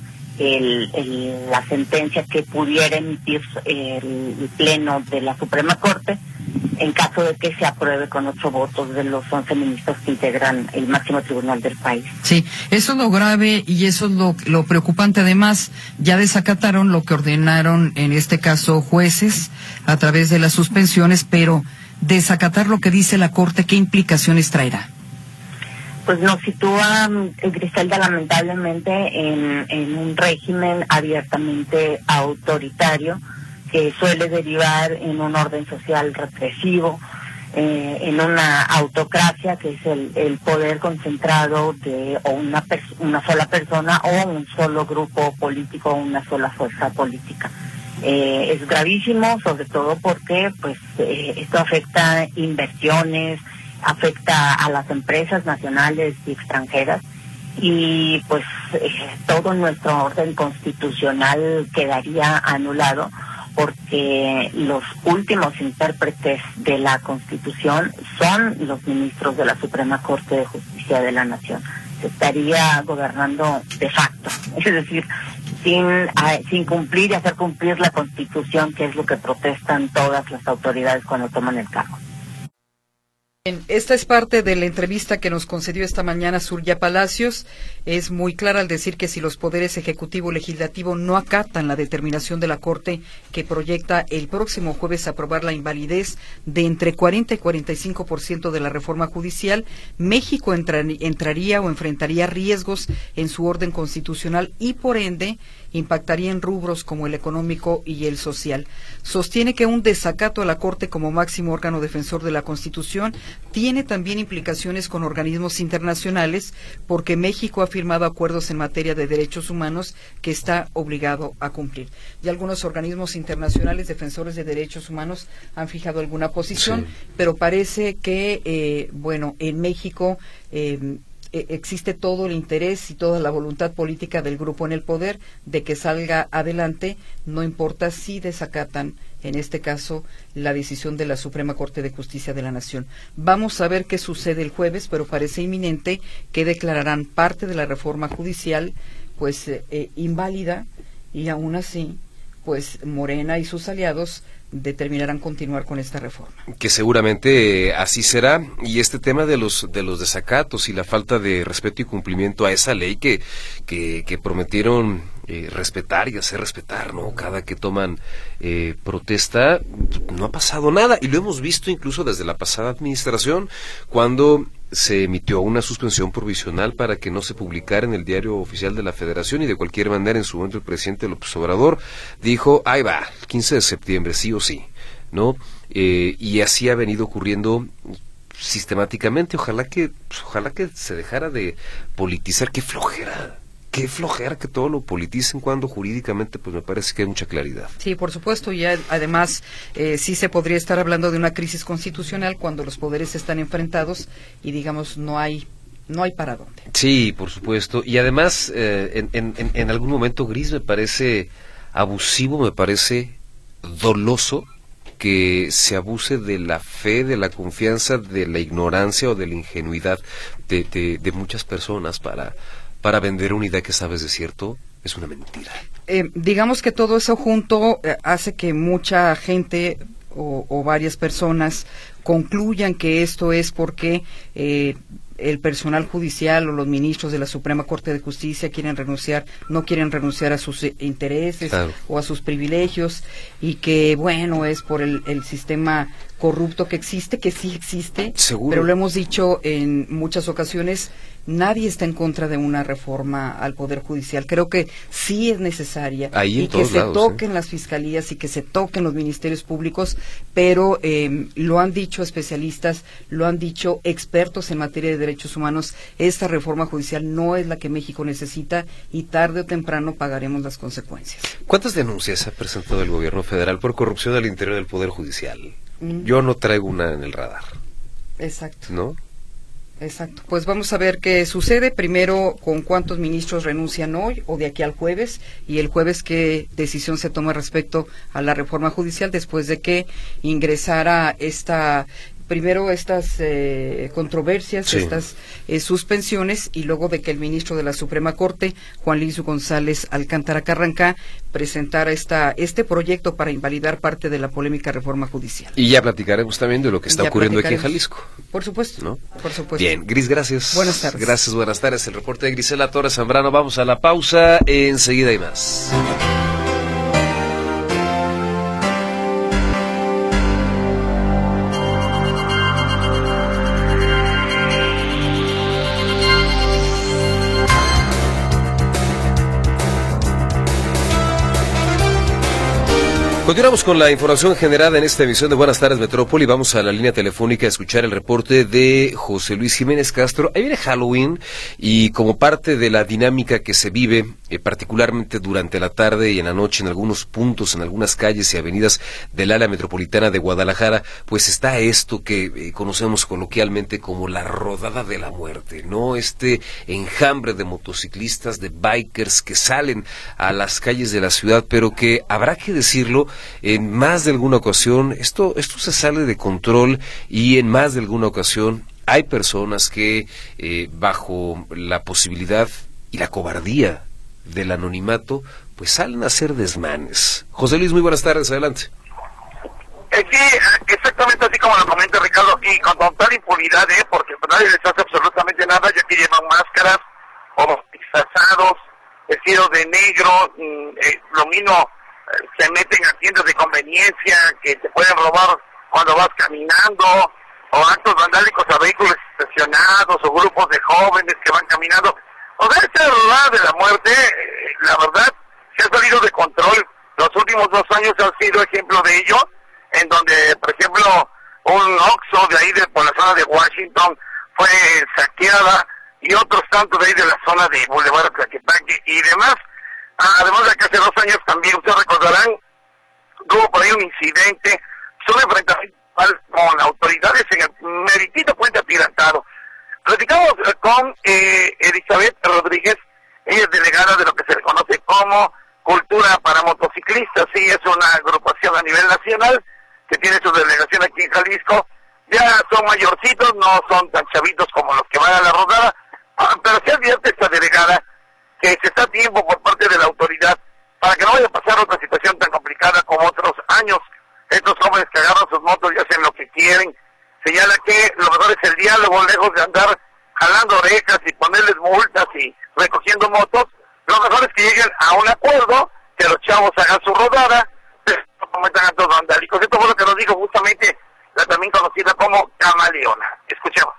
la sentencia que pudiera emitir el Pleno de la Suprema Corte en caso de que se apruebe con 8 votos de los 11 ministros que integran el máximo tribunal del país. Sí, eso es lo grave y eso es lo preocupante. Además, ya desacataron lo que ordenaron, en este caso, jueces, a través de las suspensiones, pero desacatar lo que dice la Corte, ¿qué implicaciones traerá? Pues nos sitúa, Griselda, lamentablemente en un régimen abiertamente autoritario que suele derivar en un orden social represivo, en una autocracia que es el poder concentrado de o una sola persona o un solo grupo político o una sola fuerza política. Es gravísimo, sobre todo porque pues esto afecta inversiones, afecta a las empresas nacionales y extranjeras y pues todo nuestro orden constitucional quedaría anulado porque los últimos intérpretes de la Constitución son los ministros de la Suprema Corte de Justicia de la Nación. Se estaría gobernando de facto, es decir, sin cumplir y hacer cumplir la Constitución, que es lo que protestan todas las autoridades cuando toman el cargo. Esta es parte de la entrevista que nos concedió esta mañana Surya Palacios. Es muy clara al decir que si los poderes ejecutivo y legislativo no acatan la determinación de la Corte que proyecta el próximo jueves aprobar la invalidez de entre 40 y 45% de la reforma judicial, México entraría o enfrentaría riesgos en su orden constitucional y por ende impactaría en rubros como el económico y el social. Sostiene que un desacato a la Corte como máximo órgano defensor de la Constitución tiene también implicaciones con organismos internacionales porque México ha firmado acuerdos en materia de derechos humanos que está obligado a cumplir. Y algunos organismos internacionales defensores de derechos humanos han fijado alguna posición, sí, pero parece que, en México existe todo el interés y toda la voluntad política del grupo en el poder de que salga adelante, no importa si desacatan en este caso, la decisión de la Suprema Corte de Justicia de la Nación. Vamos a ver qué sucede el jueves, pero parece inminente que declararán parte de la reforma judicial pues inválida, y aún así pues Morena y sus aliados determinarán continuar con esta reforma. Que seguramente así será, y este tema de los desacatos y la falta de respeto y cumplimiento a esa ley que prometieron respetar y hacer respetar, ¿no? Cada que toman protesta, no ha pasado nada, y lo hemos visto incluso desde la pasada administración, cuando se emitió una suspensión provisional para que no se publicara en el Diario Oficial de la Federación, y de cualquier manera en su momento el presidente López Obrador dijo, ahí va, el 15 de septiembre, sí o sí, ¿no? Y así ha venido ocurriendo sistemáticamente. Ojalá que se dejara de politizar. Qué flojera que todo lo politicen, cuando jurídicamente pues me parece que hay mucha claridad. Sí, por supuesto, y además sí se podría estar hablando de una crisis constitucional cuando los poderes están enfrentados y digamos no hay para dónde. Sí, por supuesto, y además en algún momento, Gris, me parece abusivo, me parece doloso que se abuse de la fe, de la confianza, de la ignorancia o de la ingenuidad de muchas personas para vender una idea que sabes de cierto es una mentira. Digamos que todo eso junto hace que mucha gente o varias personas concluyan que esto es porque el personal judicial o los ministros de la Suprema Corte de Justicia no quieren renunciar a sus intereses, claro, o a sus privilegios, y que bueno, es por el sistema corrupto que existe, que sí existe. Seguro. Pero lo hemos dicho en muchas ocasiones, nadie está en contra de una reforma al Poder Judicial. Creo que sí es necesaria, y que se toquen las fiscalías y que se toquen los ministerios públicos, pero lo han dicho especialistas, lo han dicho expertos en materia de derechos humanos, esta reforma judicial no es la que México necesita y tarde o temprano pagaremos las consecuencias. ¿Cuántas denuncias ha presentado el gobierno federal por corrupción al interior del Poder Judicial? Yo no traigo una en el radar. Exacto. ¿No? Exacto. Pues vamos a ver qué sucede. Primero, con cuántos ministros renuncian hoy o de aquí al jueves, y el jueves qué decisión se toma respecto a la reforma judicial después de que ingresara primero estas controversias, sí, estas suspensiones, y luego de que el ministro de la Suprema Corte, Juan Luis González Alcántara Carrancá, presentara este proyecto para invalidar parte de la polémica reforma judicial. Y ya platicaremos también de lo que está ocurriendo aquí en Jalisco. Por supuesto, ¿no? Por supuesto. Bien, Gris, gracias. Buenas tardes. Gracias, buenas tardes. El reporte de Grisela Torres Zambrano. Vamos a la pausa, enseguida hay más. Continuamos con la información generada en esta emisión de Buenas Tardes Metrópoli. Vamos a la línea telefónica a escuchar el reporte de José Luis Jiménez Castro. Ahí viene Halloween, y como parte de la dinámica que se vive, particularmente durante la tarde y en la noche en algunos puntos, en algunas calles y avenidas del área metropolitana de Guadalajara, pues está esto que conocemos coloquialmente como la rodada de la muerte, ¿no? Este enjambre de motociclistas, de bikers que salen a las calles de la ciudad, pero que habrá que decirlo, en más de alguna ocasión esto se sale de control, y en más de alguna ocasión hay personas que bajo la posibilidad y la cobardía del anonimato pues salen a hacer desmanes. José Luis, muy buenas tardes, adelante. Sí, exactamente así como lo comenta Ricardo, y con total impunidad, porque nadie les hace absolutamente nada, ya que llevan máscaras o disfrazados, vestidos de negro, lo mismo. Se meten a tiendas de conveniencia que te pueden robar cuando vas caminando, o actos vandálicos a vehículos estacionados, o grupos de jóvenes que van caminando. O sea, esta rodada de la muerte, la verdad, se ha salido de control. Los últimos 2 años han sido ejemplo de ello, en donde, por ejemplo, un Oxxo de ahí por la zona de Washington fue saqueada, y otros tantos de ahí de la zona de Boulevard Tlaquepaque y demás. Además de que hace 2 años también, ustedes recordarán, hubo por ahí un incidente, un enfrentamiento con autoridades en el meritito Puente Atirantado. Platicamos con Elizabeth Rodríguez, ella es delegada de lo que se le conoce como Cultura para Motociclistas, sí, es una agrupación a nivel nacional que tiene su delegación aquí en Jalisco. Ya son mayorcitos, no son tan chavitos como los que van a la rodada, pero se advierte esta delegada que se está a tiempo por parte de la autoridad para que no vaya a pasar otra situación tan complicada como otros años. Estos jóvenes que agarran sus motos y hacen lo que quieren. Señala que lo mejor es el diálogo, lejos de andar jalando orejas y ponerles multas y recogiendo motos. Lo mejor es que lleguen a un acuerdo, que los chavos hagan su rodada, no cometan actos vandálicos. Esto fue lo que nos dijo justamente la también conocida como Camaleona. Escuchemos.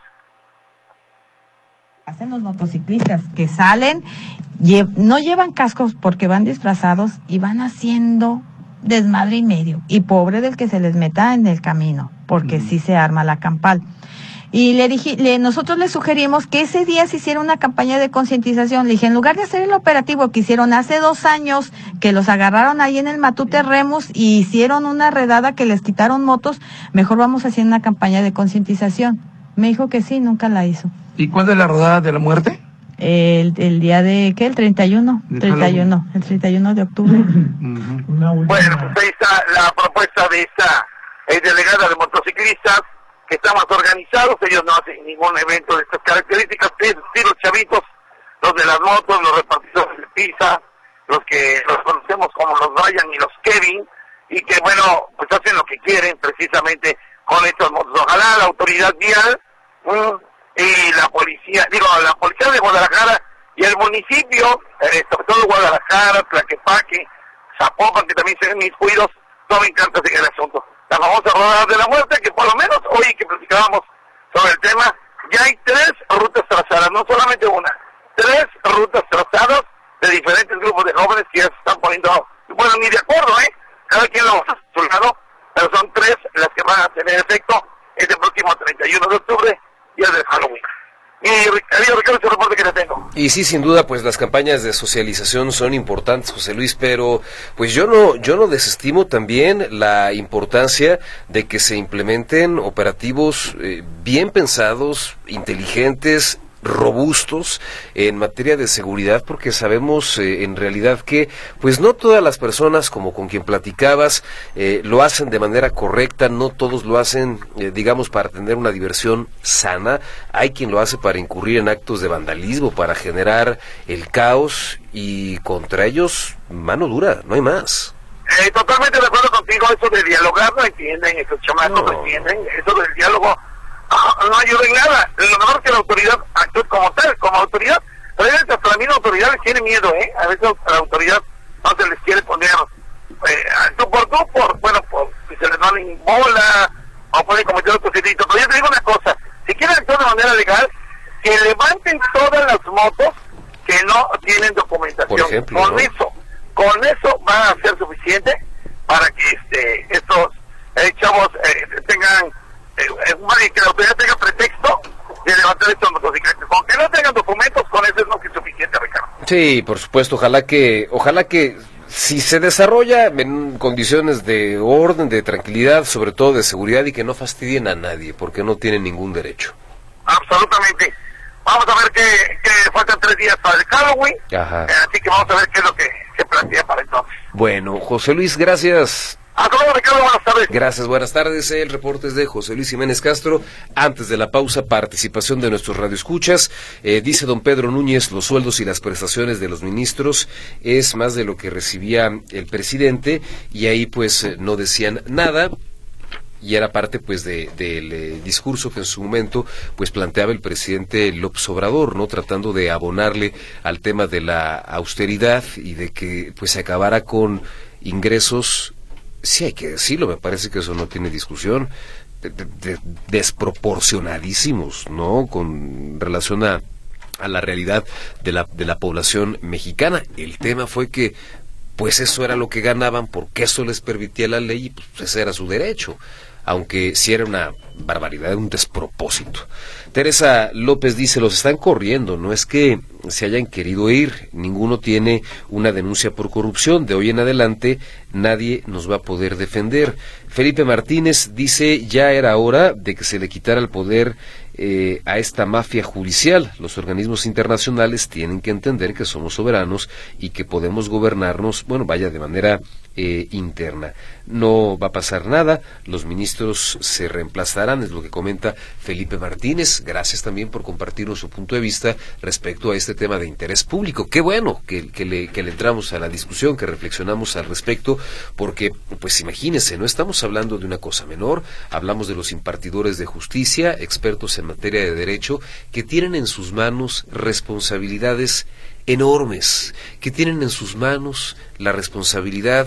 Hacen los motociclistas que salen, no llevan cascos porque van disfrazados y van haciendo desmadre y medio. Y pobre del que se les meta en el camino, porque sí se arma la campal. Y nosotros le sugerimos que ese día se hiciera una campaña de concientización. Le dije, en lugar de hacer el operativo que hicieron hace 2 años, que los agarraron ahí en el Matute Remus y hicieron una redada que les quitaron motos, mejor vamos a hacer una campaña de concientización. Me dijo que sí, nunca la hizo. ¿Y cuándo es la rodada de la muerte? El día de, ¿qué? El 31. El 31 de octubre. Bueno, pues ahí está la propuesta de esta delegada de motociclistas, que están más organizados. Ellos no hacen ningún evento de estas características, sí, los chavitos, los de las motos, los repartidores de pizza, los que los conocemos como los Brian y los Kevin, y que bueno, pues hacen lo que quieren precisamente con estos motos. Ojalá la autoridad vial y la policía de Guadalajara y el municipio, sobre todo Guadalajara, Tlaquepaque, Zapopan, que también se ven mis cuidos, tomen cartas en el asunto. La famosa rodada de la muerte, que por lo menos hoy que platicábamos sobre el tema, ya hay 3 rutas trazadas, no solamente una, 3 rutas trazadas de diferentes grupos de jóvenes que ya se están poniendo, bueno, ni de acuerdo, cada quien lo hace a su lado, pero son 3 las que van a tener efecto este próximo 31 de octubre, día del Halloween. Y Ricardo, ese reporte que le tengo. Y sí, sin duda, pues las campañas de socialización son importantes, José Luis, pero pues yo no desestimo también la importancia de que se implementen operativos bien pensados, inteligentes, robustos en materia de seguridad, porque sabemos en realidad que pues no todas las personas, como con quien platicabas, lo hacen de manera correcta, no todos lo hacen digamos para tener una diversión sana. Hay quien lo hace para incurrir en actos de vandalismo, para generar el caos, y contra ellos mano dura, no hay más. Totalmente de acuerdo contigo, eso de dialogar no entienden, esos chamacos no entienden, eso del diálogo no ayuda en nada. Lo mejor es que la autoridad actúe como tal, como autoridad. Pero a veces hasta la misma autoridad les tiene miedo, a veces a la autoridad no se les quiere poner tú por si se les dan en bola o pueden cometer otros delitos. Pero yo te digo una cosa, si quieren actuar de manera legal, que levanten todas las motos que no tienen documentación. Por ejemplo, con eso va a ser suficiente para que estos chavos tengan que la autoridad tenga pretexto de levantar estos motocicletas. Aunque no tengan documentos, con eso es más que suficiente, Ricardo. Sí, por supuesto, ojalá que si se desarrolla en condiciones de orden, de tranquilidad, sobre todo de seguridad, y que no fastidien a nadie, porque no tienen ningún derecho. Absolutamente. Vamos a ver que faltan 3 días para el Halloween. Ajá. Así que vamos a ver qué es lo que se plantea para entonces. Bueno, José Luis, gracias. Hasta luego, Ricardo, buenas tardes. Gracias, buenas tardes. El reporte es de José Luis Jiménez Castro. Antes de la pausa, participación de nuestros radioescuchas. Dice don Pedro Núñez, los sueldos y las prestaciones de los ministros es más de lo que recibía el presidente, y ahí pues no decían nada. Y era parte pues del discurso que en su momento pues planteaba el presidente López Obrador, ¿no? Tratando de abonarle al tema de la austeridad y de que pues se acabara con ingresos, sí hay que decirlo, me parece que eso no tiene discusión, desproporcionadísimos, ¿no? Con relación a la realidad de la población mexicana. El tema fue que pues eso era lo que ganaban, porque eso les permitía la ley, y pues ese era su derecho, aunque sí era una barbaridad, un despropósito. Teresa López dice, los están corriendo, no es que se hayan querido ir. Ninguno tiene una denuncia por corrupción. De hoy en adelante nadie nos va a poder defender. Felipe Martínez dice, ya era hora de que se le quitara el poder a esta mafia judicial. Los organismos internacionales tienen que entender que somos soberanos y que podemos gobernarnos, de manera interna. No va a pasar nada, los ministros se reemplazarán, es lo que comenta Felipe Martínez. Gracias también por compartirnos su punto de vista respecto a este tema de interés público. Qué bueno que le entramos a la discusión, que reflexionamos al respecto, porque, pues imagínense, no estamos hablando de una cosa menor, hablamos de los impartidores de justicia, expertos en materia de derecho, que tienen en sus manos responsabilidades enormes, que tienen en sus manos la responsabilidad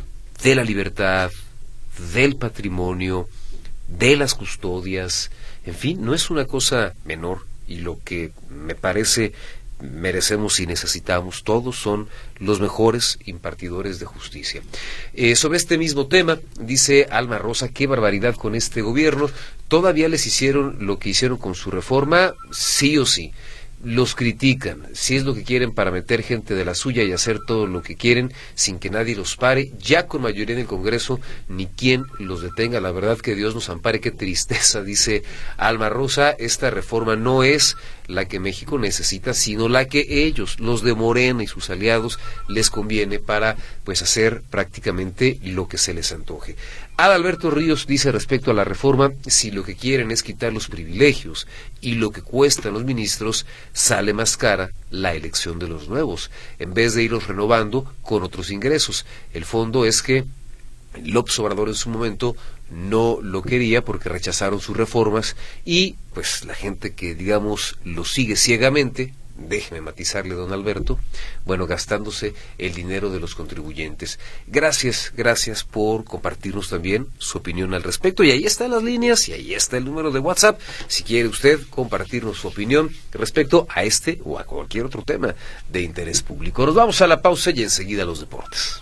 de la libertad, del patrimonio, de las custodias, en fin, no es una cosa menor, y lo que me parece merecemos y necesitamos todos son los mejores impartidores de justicia. Sobre este mismo tema, dice Alma Rosa, qué barbaridad con este gobierno, todavía les hicieron lo que hicieron con su reforma, sí o sí. Los critican, si es lo que quieren para meter gente de la suya y hacer todo lo que quieren sin que nadie los pare, ya con mayoría en el Congreso, ni quien los detenga. La verdad que Dios nos ampare, qué tristeza, dice Alma Rosa. Esta reforma no es la que México necesita, sino la que ellos, los de Morena y sus aliados, les conviene para hacer prácticamente lo que se les antoje. Adalberto Ríos dice respecto a la reforma, si lo que quieren es quitar los privilegios y lo que cuestan los ministros, sale más cara la elección de los nuevos, en vez de irlos renovando con otros ingresos. El fondo es que López Obrador en su momento no lo quería porque rechazaron sus reformas y la gente que lo sigue ciegamente, déjeme matizarle, don Alberto, gastándose el dinero de los contribuyentes. Gracias por compartirnos también su opinión al respecto, y ahí están las líneas y ahí está el número de WhatsApp, si quiere usted compartirnos su opinión respecto a este o a cualquier otro tema de interés público. Nos vamos a la pausa y enseguida los deportes.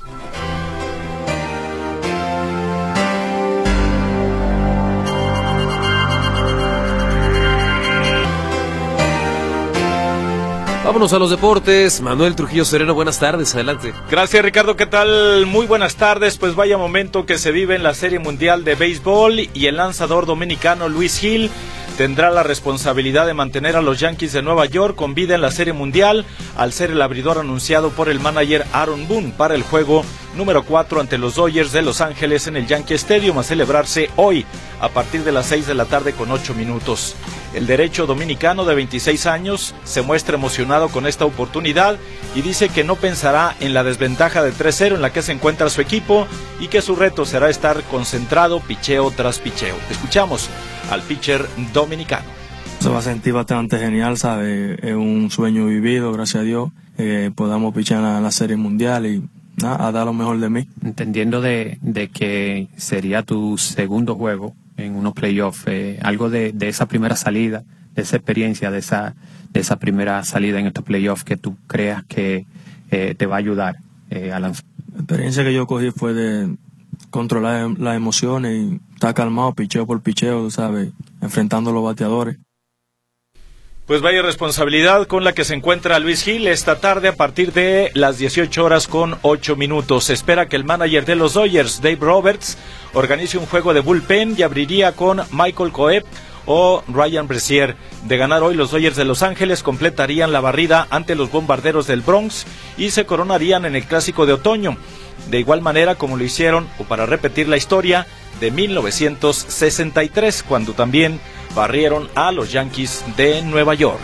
Vámonos a los deportes. Manuel Trujillo Sereno, buenas tardes, adelante. Gracias, Ricardo, ¿qué tal? Muy buenas tardes. Pues vaya momento que se vive en la Serie Mundial de Béisbol, y el lanzador dominicano Luis Gil tendrá la responsabilidad de mantener a los Yankees de Nueva York con vida en la Serie Mundial, al ser el abridor anunciado por el manager Aaron Boone para el juego número 4 ante los Dodgers de Los Ángeles en el Yankee Stadium, a celebrarse hoy a partir de las 6 de la tarde con 8 minutos. El derecho dominicano de 26 años se muestra emocionado con esta oportunidad y dice que no pensará en la desventaja de 3-0 en la que se encuentra su equipo y que su reto será estar concentrado picheo tras picheo. Escuchamos al pitcher dominicano. Se va a sentir bastante genial, ¿sabes? Es un sueño vivido, gracias a Dios, podamos pichar en la Serie Mundial y a dar lo mejor de mí. Entendiendo de que sería tu segundo juego en unos playoffs, algo de esa primera salida, de esa experiencia, de esa primera salida en estos playoffs que tú creas que te va a ayudar a lanzar. La experiencia que yo cogí fue de controlar las emociones y estar calmado, picheo por picheo, tú sabes, enfrentando a los bateadores. Pues vaya responsabilidad con la que se encuentra Luis Gil esta tarde a partir de las 18 horas con 8 minutos. Se espera que el manager de los Dodgers, Dave Roberts, organice un juego de bullpen y abriría con Michael Coeb o Ryan Brasier. De ganar hoy, los Dodgers de Los Ángeles completarían la barrida ante los Bombarderos del Bronx y se coronarían en el Clásico de Otoño, de igual manera como lo hicieron, o para repetir la historia, de 1963, cuando también barrieron a los Yankees de Nueva York.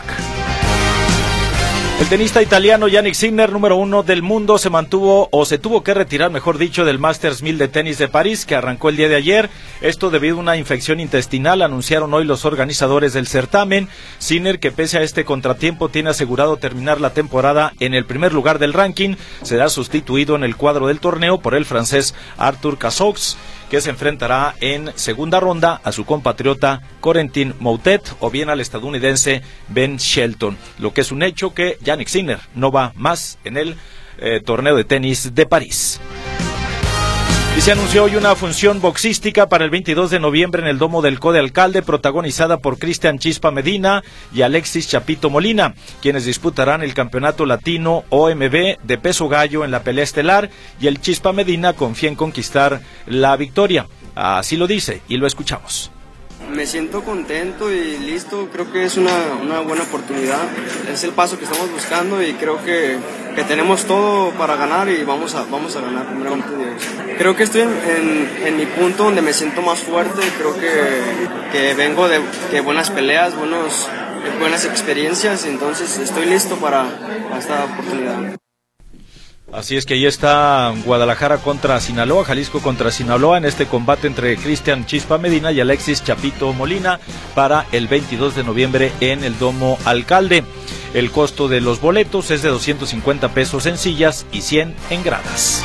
El tenista italiano Jannik Sinner, número 1 del mundo, se tuvo que retirar, mejor dicho, del Masters 1000 de tenis de París, que arrancó el día de ayer. Esto debido a una infección intestinal, anunciaron hoy los organizadores del certamen. Sinner, que pese a este contratiempo tiene asegurado terminar la temporada en el primer lugar del ranking, será sustituido en el cuadro del torneo por el francés Arthur Cazaux, que se enfrentará en segunda ronda a su compatriota Corentin Moutet o bien al estadounidense Ben Shelton. Lo que es un hecho que Jannik Sinner no va más en el torneo de tenis de París. Y se anunció hoy una función boxística para el 22 de noviembre en el Domo del Code Alcalde, protagonizada por Cristian Chispa Medina y Alexis Chapito Molina, quienes disputarán el Campeonato Latino OMB de peso gallo en la pelea estelar, y el Chispa Medina confía en conquistar la victoria. Así lo dice, y lo escuchamos. Me siento contento y listo, creo que es una buena oportunidad, es el paso que estamos buscando y creo que tenemos todo para ganar y vamos a ganar primeramente Dios. Creo que estoy en mi punto donde me siento más fuerte, creo que vengo de buenas peleas, buenas experiencias, entonces estoy listo para esta oportunidad. Así es que ahí está Guadalajara contra Sinaloa, Jalisco contra Sinaloa en este combate entre Cristian Chispa Medina y Alexis Chapito Molina para el 22 de noviembre en el Domo Alcalde. El costo de los boletos es de 250 pesos en sillas y 100 en gradas.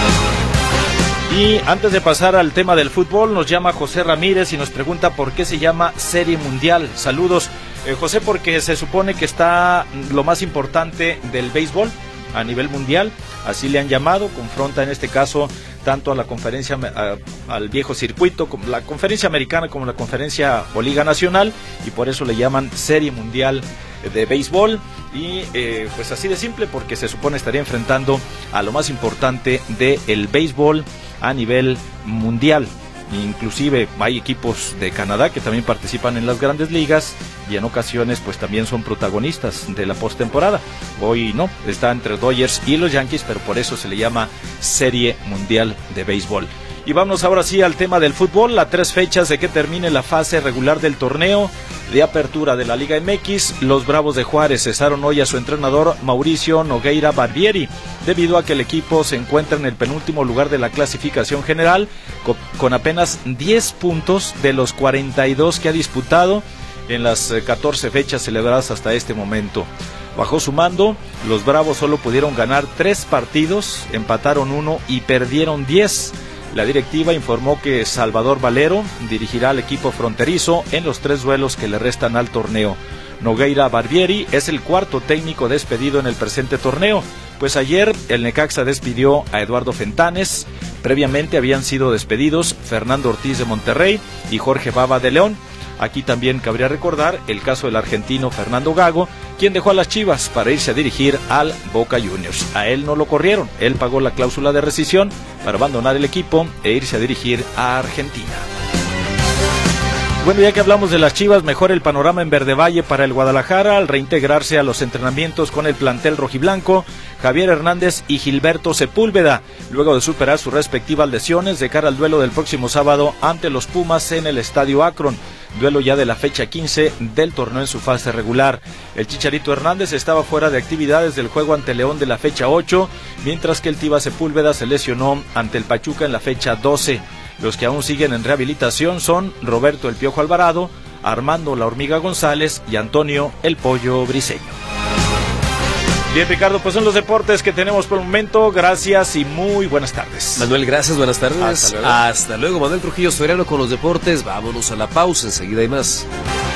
Y antes de pasar al tema del fútbol, nos llama José Ramírez y nos pregunta por qué se llama Serie Mundial. Saludos, José, porque se supone que está lo más importante del béisbol a nivel mundial, así le han llamado, confronta en este caso tanto a la conferencia, al viejo circuito, como la conferencia americana como la conferencia o liga nacional, y por eso le llaman Serie Mundial de Béisbol, y pues así de simple, porque se supone estaría enfrentando a lo más importante del béisbol a nivel mundial. Inclusive hay equipos de Canadá que también participan en las grandes ligas y en ocasiones pues también son protagonistas de la postemporada. Hoy no, está entre Dodgers y los Yankees, pero por eso se le llama Serie Mundial de Béisbol. Y vamos ahora sí al tema del fútbol, a 3 fechas de que termine la fase regular del torneo de apertura de la Liga MX. Los Bravos de Juárez cesaron hoy a su entrenador Mauricio Nogueira Barbieri, debido a que el equipo se encuentra en el penúltimo lugar de la clasificación general, con apenas 10 puntos de los 42 que ha disputado en las 14 fechas celebradas hasta este momento. Bajo su mando, los Bravos solo pudieron ganar 3 partidos, empataron 1 y perdieron 10. La directiva informó que Salvador Valero dirigirá al equipo fronterizo en los 3 duelos que le restan al torneo. Nogueira Barbieri es el 4º técnico despedido en el presente torneo, pues ayer el Necaxa despidió a Eduardo Fentanes. Previamente habían sido despedidos Fernando Ortiz de Monterrey y Jorge Baba de León. Aquí también cabría recordar el caso del argentino Fernando Gago, quien dejó a las Chivas para irse a dirigir al Boca Juniors. A él no lo corrieron, él pagó la cláusula de rescisión para abandonar el equipo e irse a dirigir a Argentina. Bueno, ya que hablamos de las Chivas, mejor el panorama en Verde Valle para el Guadalajara al reintegrarse a los entrenamientos con el plantel rojiblanco, Javier Hernández y Gilberto Sepúlveda, luego de superar sus respectivas lesiones de cara al duelo del próximo sábado ante los Pumas en el Estadio Akron, duelo ya de la fecha 15 del torneo en su fase regular. El Chicharito Hernández estaba fuera de actividades del juego ante León de la fecha 8, mientras que el Tiva Sepúlveda se lesionó ante el Pachuca en la fecha 12. Los que aún siguen en rehabilitación son Roberto El Piojo Alvarado, Armando La Hormiga González y Antonio El Pollo Briseño. Bien, Ricardo, pues son los deportes que tenemos por el momento. Gracias y muy buenas tardes. Manuel, gracias, buenas tardes. Hasta luego. Manuel Trujillo Soriano con los deportes. Vámonos a la pausa, enseguida hay más.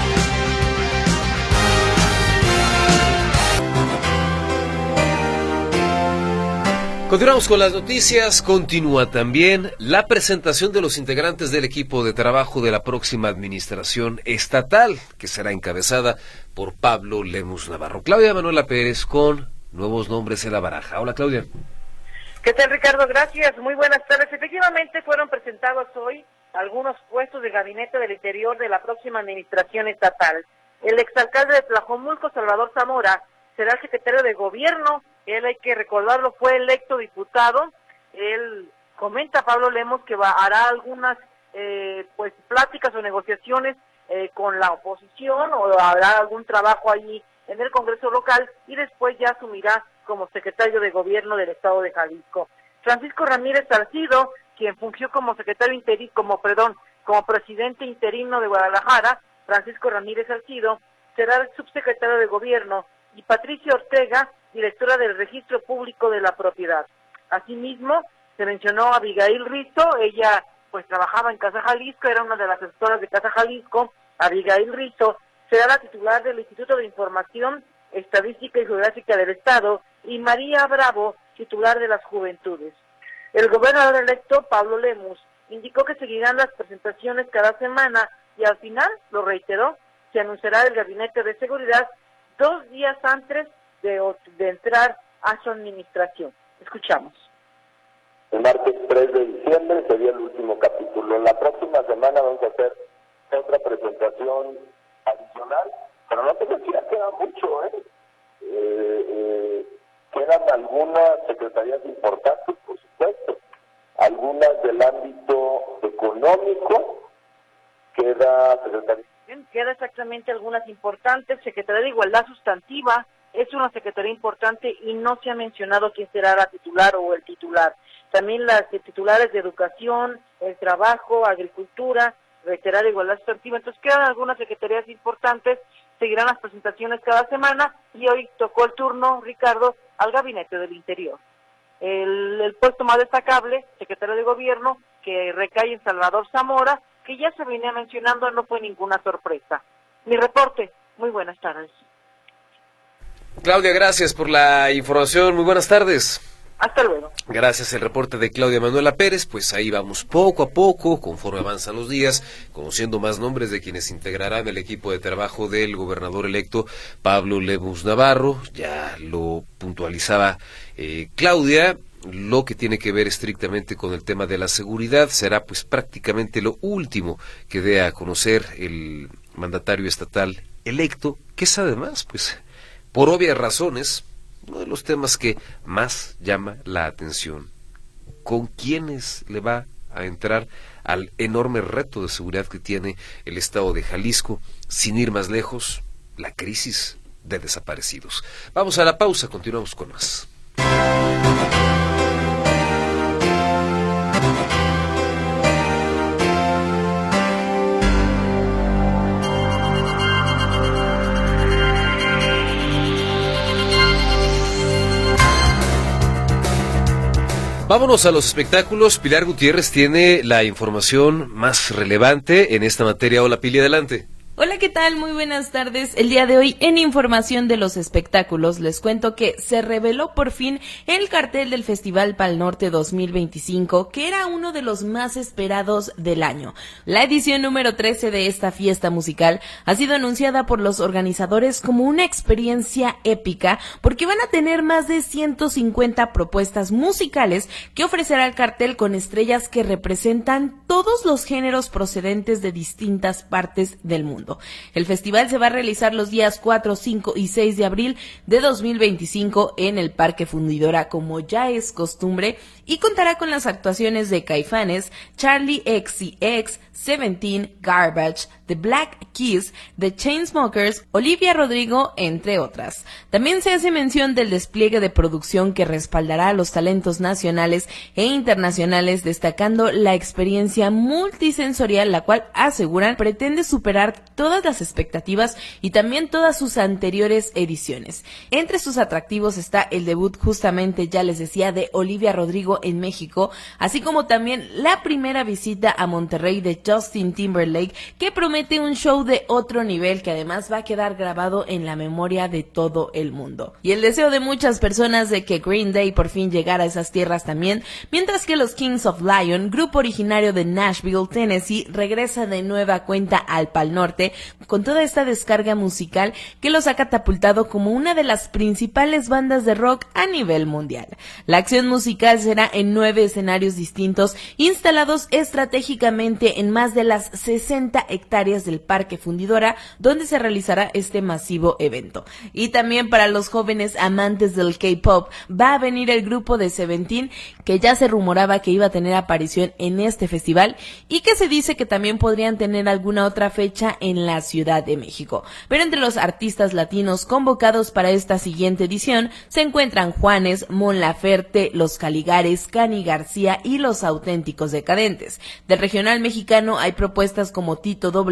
Continuamos con las noticias. Continúa también la presentación de los integrantes del equipo de trabajo de la próxima administración estatal, que será encabezada por Pablo Lemus Navarro. Claudia Manuela Pérez con nuevos nombres en la baraja. Hola, Claudia. ¿Qué tal, Ricardo? Gracias. Muy buenas tardes. Efectivamente, fueron presentados hoy algunos puestos de gabinete del interior de la próxima administración estatal. El exalcalde de Tlajomulco, Salvador Zamora, será el secretario de gobierno. Él, hay que recordarlo, fue electo diputado. Él comenta, Pablo Lemos, que hará algunas pues pláticas o negociaciones con la oposición, o habrá algún trabajo allí en el Congreso local, y después ya asumirá como secretario de gobierno del estado de Jalisco. Francisco Ramírez Salcido, quien fungió como como presidente interino de Guadalajara, Francisco Ramírez Salcido, será el subsecretario de gobierno, y Patricia Ortega, directora del Registro Público de la Propiedad. Asimismo, se mencionó a Abigail Rizo. Ella pues trabajaba en Casa Jalisco, era una de las asesoras de Casa Jalisco. Abigail Rizo será la titular del Instituto de Información Estadística y Geográfica del Estado, y María Bravo, titular de las Juventudes. El gobernador electo, Pablo Lemus, indicó que seguirán las presentaciones cada semana y al final, lo reiteró, se anunciará el gabinete de seguridad 2 días antes de entrar a su administración. Escuchamos. El martes 3 de diciembre sería el último capítulo. En la próxima semana vamos a hacer otra presentación adicional, pero no te decía, queda mucho, quedan algunas secretarías importantes, por supuesto, algunas del ámbito económico, queda secretaría. Queda exactamente algunas importantes. Secretaría de Igualdad Sustantiva es una secretaría importante y no se ha mencionado quién será la titular o el titular. También las titulares de Educación, el Trabajo, Agricultura, Secretaría de Igualdad Sustantiva. Entonces quedan algunas secretarías importantes, seguirán las presentaciones cada semana y hoy tocó el turno, Ricardo, al Gabinete del Interior. El puesto más destacable, secretario de Gobierno, que recae en Salvador Zamora, que ya se venía mencionando, no fue ninguna sorpresa. Mi reporte, muy buenas tardes. Claudia, gracias por la información, muy buenas tardes. Hasta luego. Gracias, el reporte de Claudia Manuela Pérez. Pues ahí vamos poco a poco, conforme avanzan los días, conociendo más nombres de quienes integrarán el equipo de trabajo del gobernador electo Pablo Lemus Navarro. Ya lo puntualizaba Claudia. Lo que tiene que ver estrictamente con el tema de la seguridad será pues prácticamente lo último que dé a conocer el mandatario estatal electo, que es además, pues, por obvias razones, uno de los temas que más llama la atención. ¿Con quiénes le va a entrar al enorme reto de seguridad que tiene el estado de Jalisco? Sin ir más lejos, la crisis de desaparecidos. Vamos a la pausa, continuamos con más. Vámonos a los espectáculos. Pilar Gutiérrez tiene la información más relevante en esta materia. Hola, Pili, adelante. Hola, ¿qué tal? Muy buenas tardes. El día de hoy, en Información de los Espectáculos, les cuento que se reveló por fin el cartel del Festival Pal Norte 2025, que era uno de los más esperados del año. La edición número 13 de esta fiesta musical ha sido anunciada por los organizadores como una experiencia épica, porque van a tener más de 150 propuestas musicales que ofrecerá el cartel con estrellas que representan todos los géneros procedentes de distintas partes del mundo. El festival se va a realizar los días 4, 5 y 6 de abril de 2025 en el Parque Fundidora, como ya es costumbre, y contará con las actuaciones de Caifanes, Charlie XCX, Seventeen, Garbage, The Black Keys, The Chainsmokers, Olivia Rodrigo, entre otras. También se hace mención del despliegue de producción que respaldará a los talentos nacionales e internacionales, destacando la experiencia multisensorial, la cual aseguran pretende superar todas las expectativas y también todas sus anteriores ediciones. Entre sus atractivos está el debut, justamente ya les decía, de Olivia Rodrigo en México, así como también la primera visita a Monterrey de Justin Timberlake, que promete un show de otro nivel que además va a quedar grabado en la memoria de todo el mundo. Y el deseo de muchas personas de que Green Day por fin llegara a esas tierras también, mientras que los Kings of Leon, grupo originario de Nashville, Tennessee, regresa de nueva cuenta al Pal Norte con toda esta descarga musical que los ha catapultado como una de las principales bandas de rock a nivel mundial. La acción musical será en 9 escenarios distintos, instalados estratégicamente en más de las 60 hectáreas del Parque Fundidora, donde se realizará este masivo evento. Y también para los jóvenes amantes del K-pop va a venir el grupo de Seventeen, que ya se rumoraba que iba a tener aparición en este festival y que se dice que también podrían tener alguna otra fecha en la Ciudad de México. Pero entre los artistas latinos convocados para esta siguiente edición se encuentran Juanes, Mon Laferte, Los Caligares, Cani García y Los Auténticos Decadentes. Del regional mexicano hay propuestas como Tito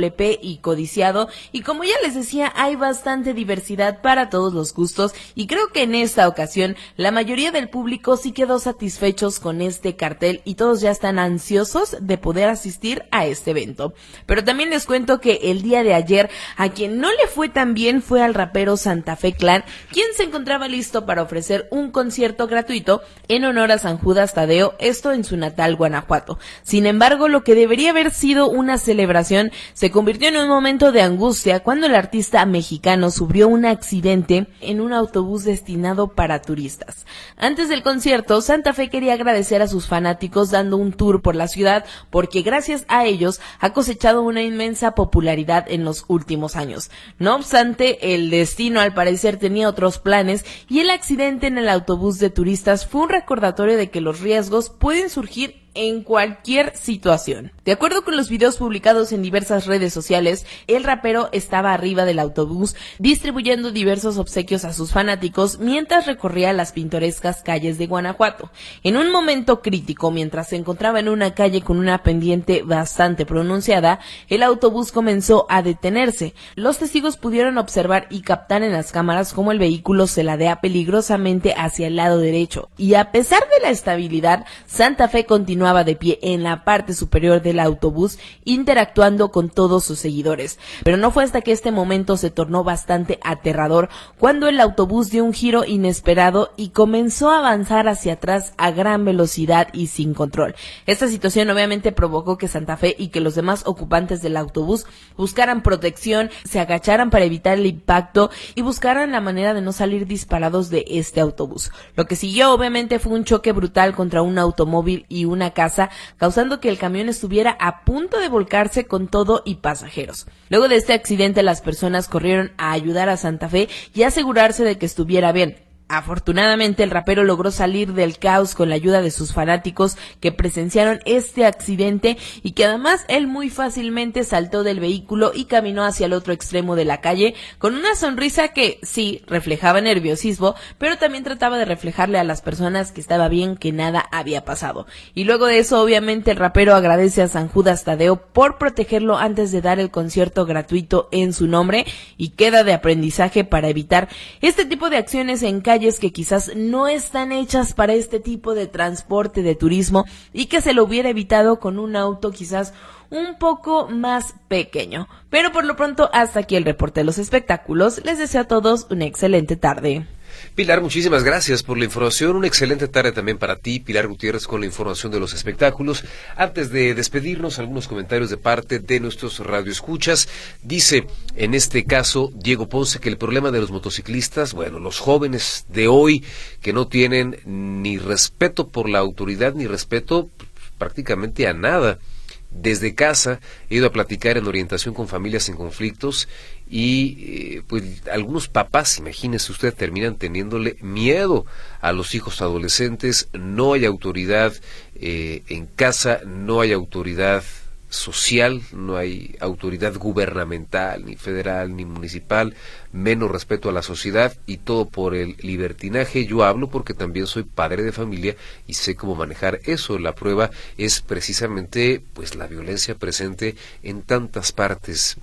P y codiciado, y como ya les decía, hay bastante diversidad para todos los gustos, y creo que en esta ocasión la mayoría del público sí quedó satisfechos con este cartel y todos ya están ansiosos de poder asistir a este evento. Pero también les cuento que el día de ayer a quien no le fue tan bien fue al rapero Santa Fe Clan, quien se encontraba listo para ofrecer un concierto gratuito en honor a San Judas Tadeo, esto en su natal Guanajuato. Sin embargo, lo que debería haber sido una celebración se convirtió en un momento de angustia cuando el artista mexicano sufrió un accidente en un autobús destinado para turistas. Antes del concierto, Santa Fe quería agradecer a sus fanáticos dando un tour por la ciudad, porque gracias a ellos ha cosechado una inmensa popularidad en los últimos años. No obstante, el destino al parecer tenía otros planes y el accidente en el autobús de turistas fue un recordatorio de que los riesgos pueden surgir en cualquier situación. De acuerdo con los videos publicados en diversas redes sociales, el rapero estaba arriba del autobús distribuyendo diversos obsequios a sus fanáticos mientras recorría las pintorescas calles de Guanajuato. En un momento crítico, mientras se encontraba en una calle con una pendiente bastante pronunciada, el autobús comenzó a detenerse. Los testigos pudieron observar y captar en las cámaras cómo el vehículo se ladea peligrosamente hacia el lado derecho, y a pesar de la estabilidad, Santa Fe continuaba de pie en la parte superior del autobús interactuando con todos sus seguidores. Pero no fue hasta que este momento se tornó bastante aterrador cuando el autobús dio un giro inesperado y comenzó a avanzar hacia atrás a gran velocidad y sin control. Esta situación obviamente provocó que Santa Fe y que los demás ocupantes del autobús buscaran protección, se agacharan para evitar el impacto y buscaran la manera de no salir disparados de este autobús. Lo que siguió obviamente fue un choque brutal contra un automóvil y una casa, causando que el camión estuviera a punto de volcarse con todo y pasajeros. Luego de este accidente, las personas corrieron a ayudar a Santa Fe y asegurarse de que estuviera bien. Afortunadamente, el rapero logró salir del caos con la ayuda de sus fanáticos que presenciaron este accidente y que además él muy fácilmente saltó del vehículo y caminó hacia el otro extremo de la calle con una sonrisa que sí reflejaba nerviosismo, pero también trataba de reflejarle a las personas que estaba bien, que nada había pasado. Y luego de eso, obviamente, el rapero agradece a San Judas Tadeo por protegerlo antes de dar el concierto gratuito en su nombre, y queda de aprendizaje para evitar este tipo de acciones en calles que quizás no están hechas para este tipo de transporte de turismo y que se lo hubiera evitado con un auto quizás un poco más pequeño. Pero por lo pronto, hasta aquí el reporte de los espectáculos. Les deseo a todos una excelente tarde. Pilar, muchísimas gracias por la información. Una excelente tarde también para ti, Pilar Gutiérrez, con la información de los espectáculos. Antes de despedirnos, algunos comentarios de parte de nuestros radioescuchas. Dice, en este caso, Diego Ponce, que el problema de los motociclistas, bueno, los jóvenes de hoy, que no tienen ni respeto por la autoridad, ni respeto prácticamente a nada. Desde casa he ido a platicar en orientación con familias en conflictos y pues algunos papás, imagínese usted, terminan teniéndole miedo a los hijos adolescentes. No hay autoridad en casa, no hay autoridad social, no hay autoridad gubernamental, ni federal, ni municipal, menos respeto a la sociedad, y todo por el libertinaje. Yo hablo porque también soy padre de familia y sé cómo manejar eso. La prueba es precisamente pues la violencia presente en tantas partes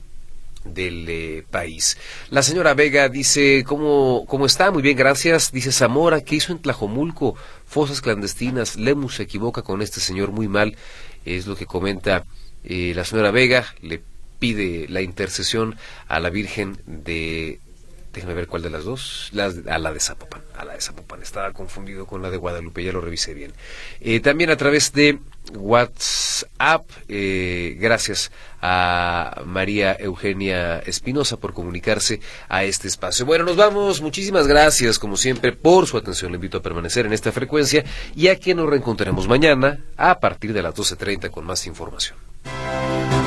del país. La señora Vega dice, ¿cómo está? Muy bien, gracias. Dice Zamora, ¿qué hizo en Tlajomulco? Fosas clandestinas. Lemus se equivoca con este señor muy mal, es lo que comenta la señora Vega. Le pide la intercesión a la Virgen de... Déjame ver cuál de las dos. A la de Zapopan. Estaba confundido con la de Guadalupe, ya lo revisé bien. También a través de WhatsApp, gracias a María Eugenia Espinosa por comunicarse a este espacio. Bueno, nos vamos. Muchísimas gracias, como siempre, por su atención. Le invito a permanecer en esta frecuencia y a que nos reencontraremos mañana a partir de las 12:30 con más información.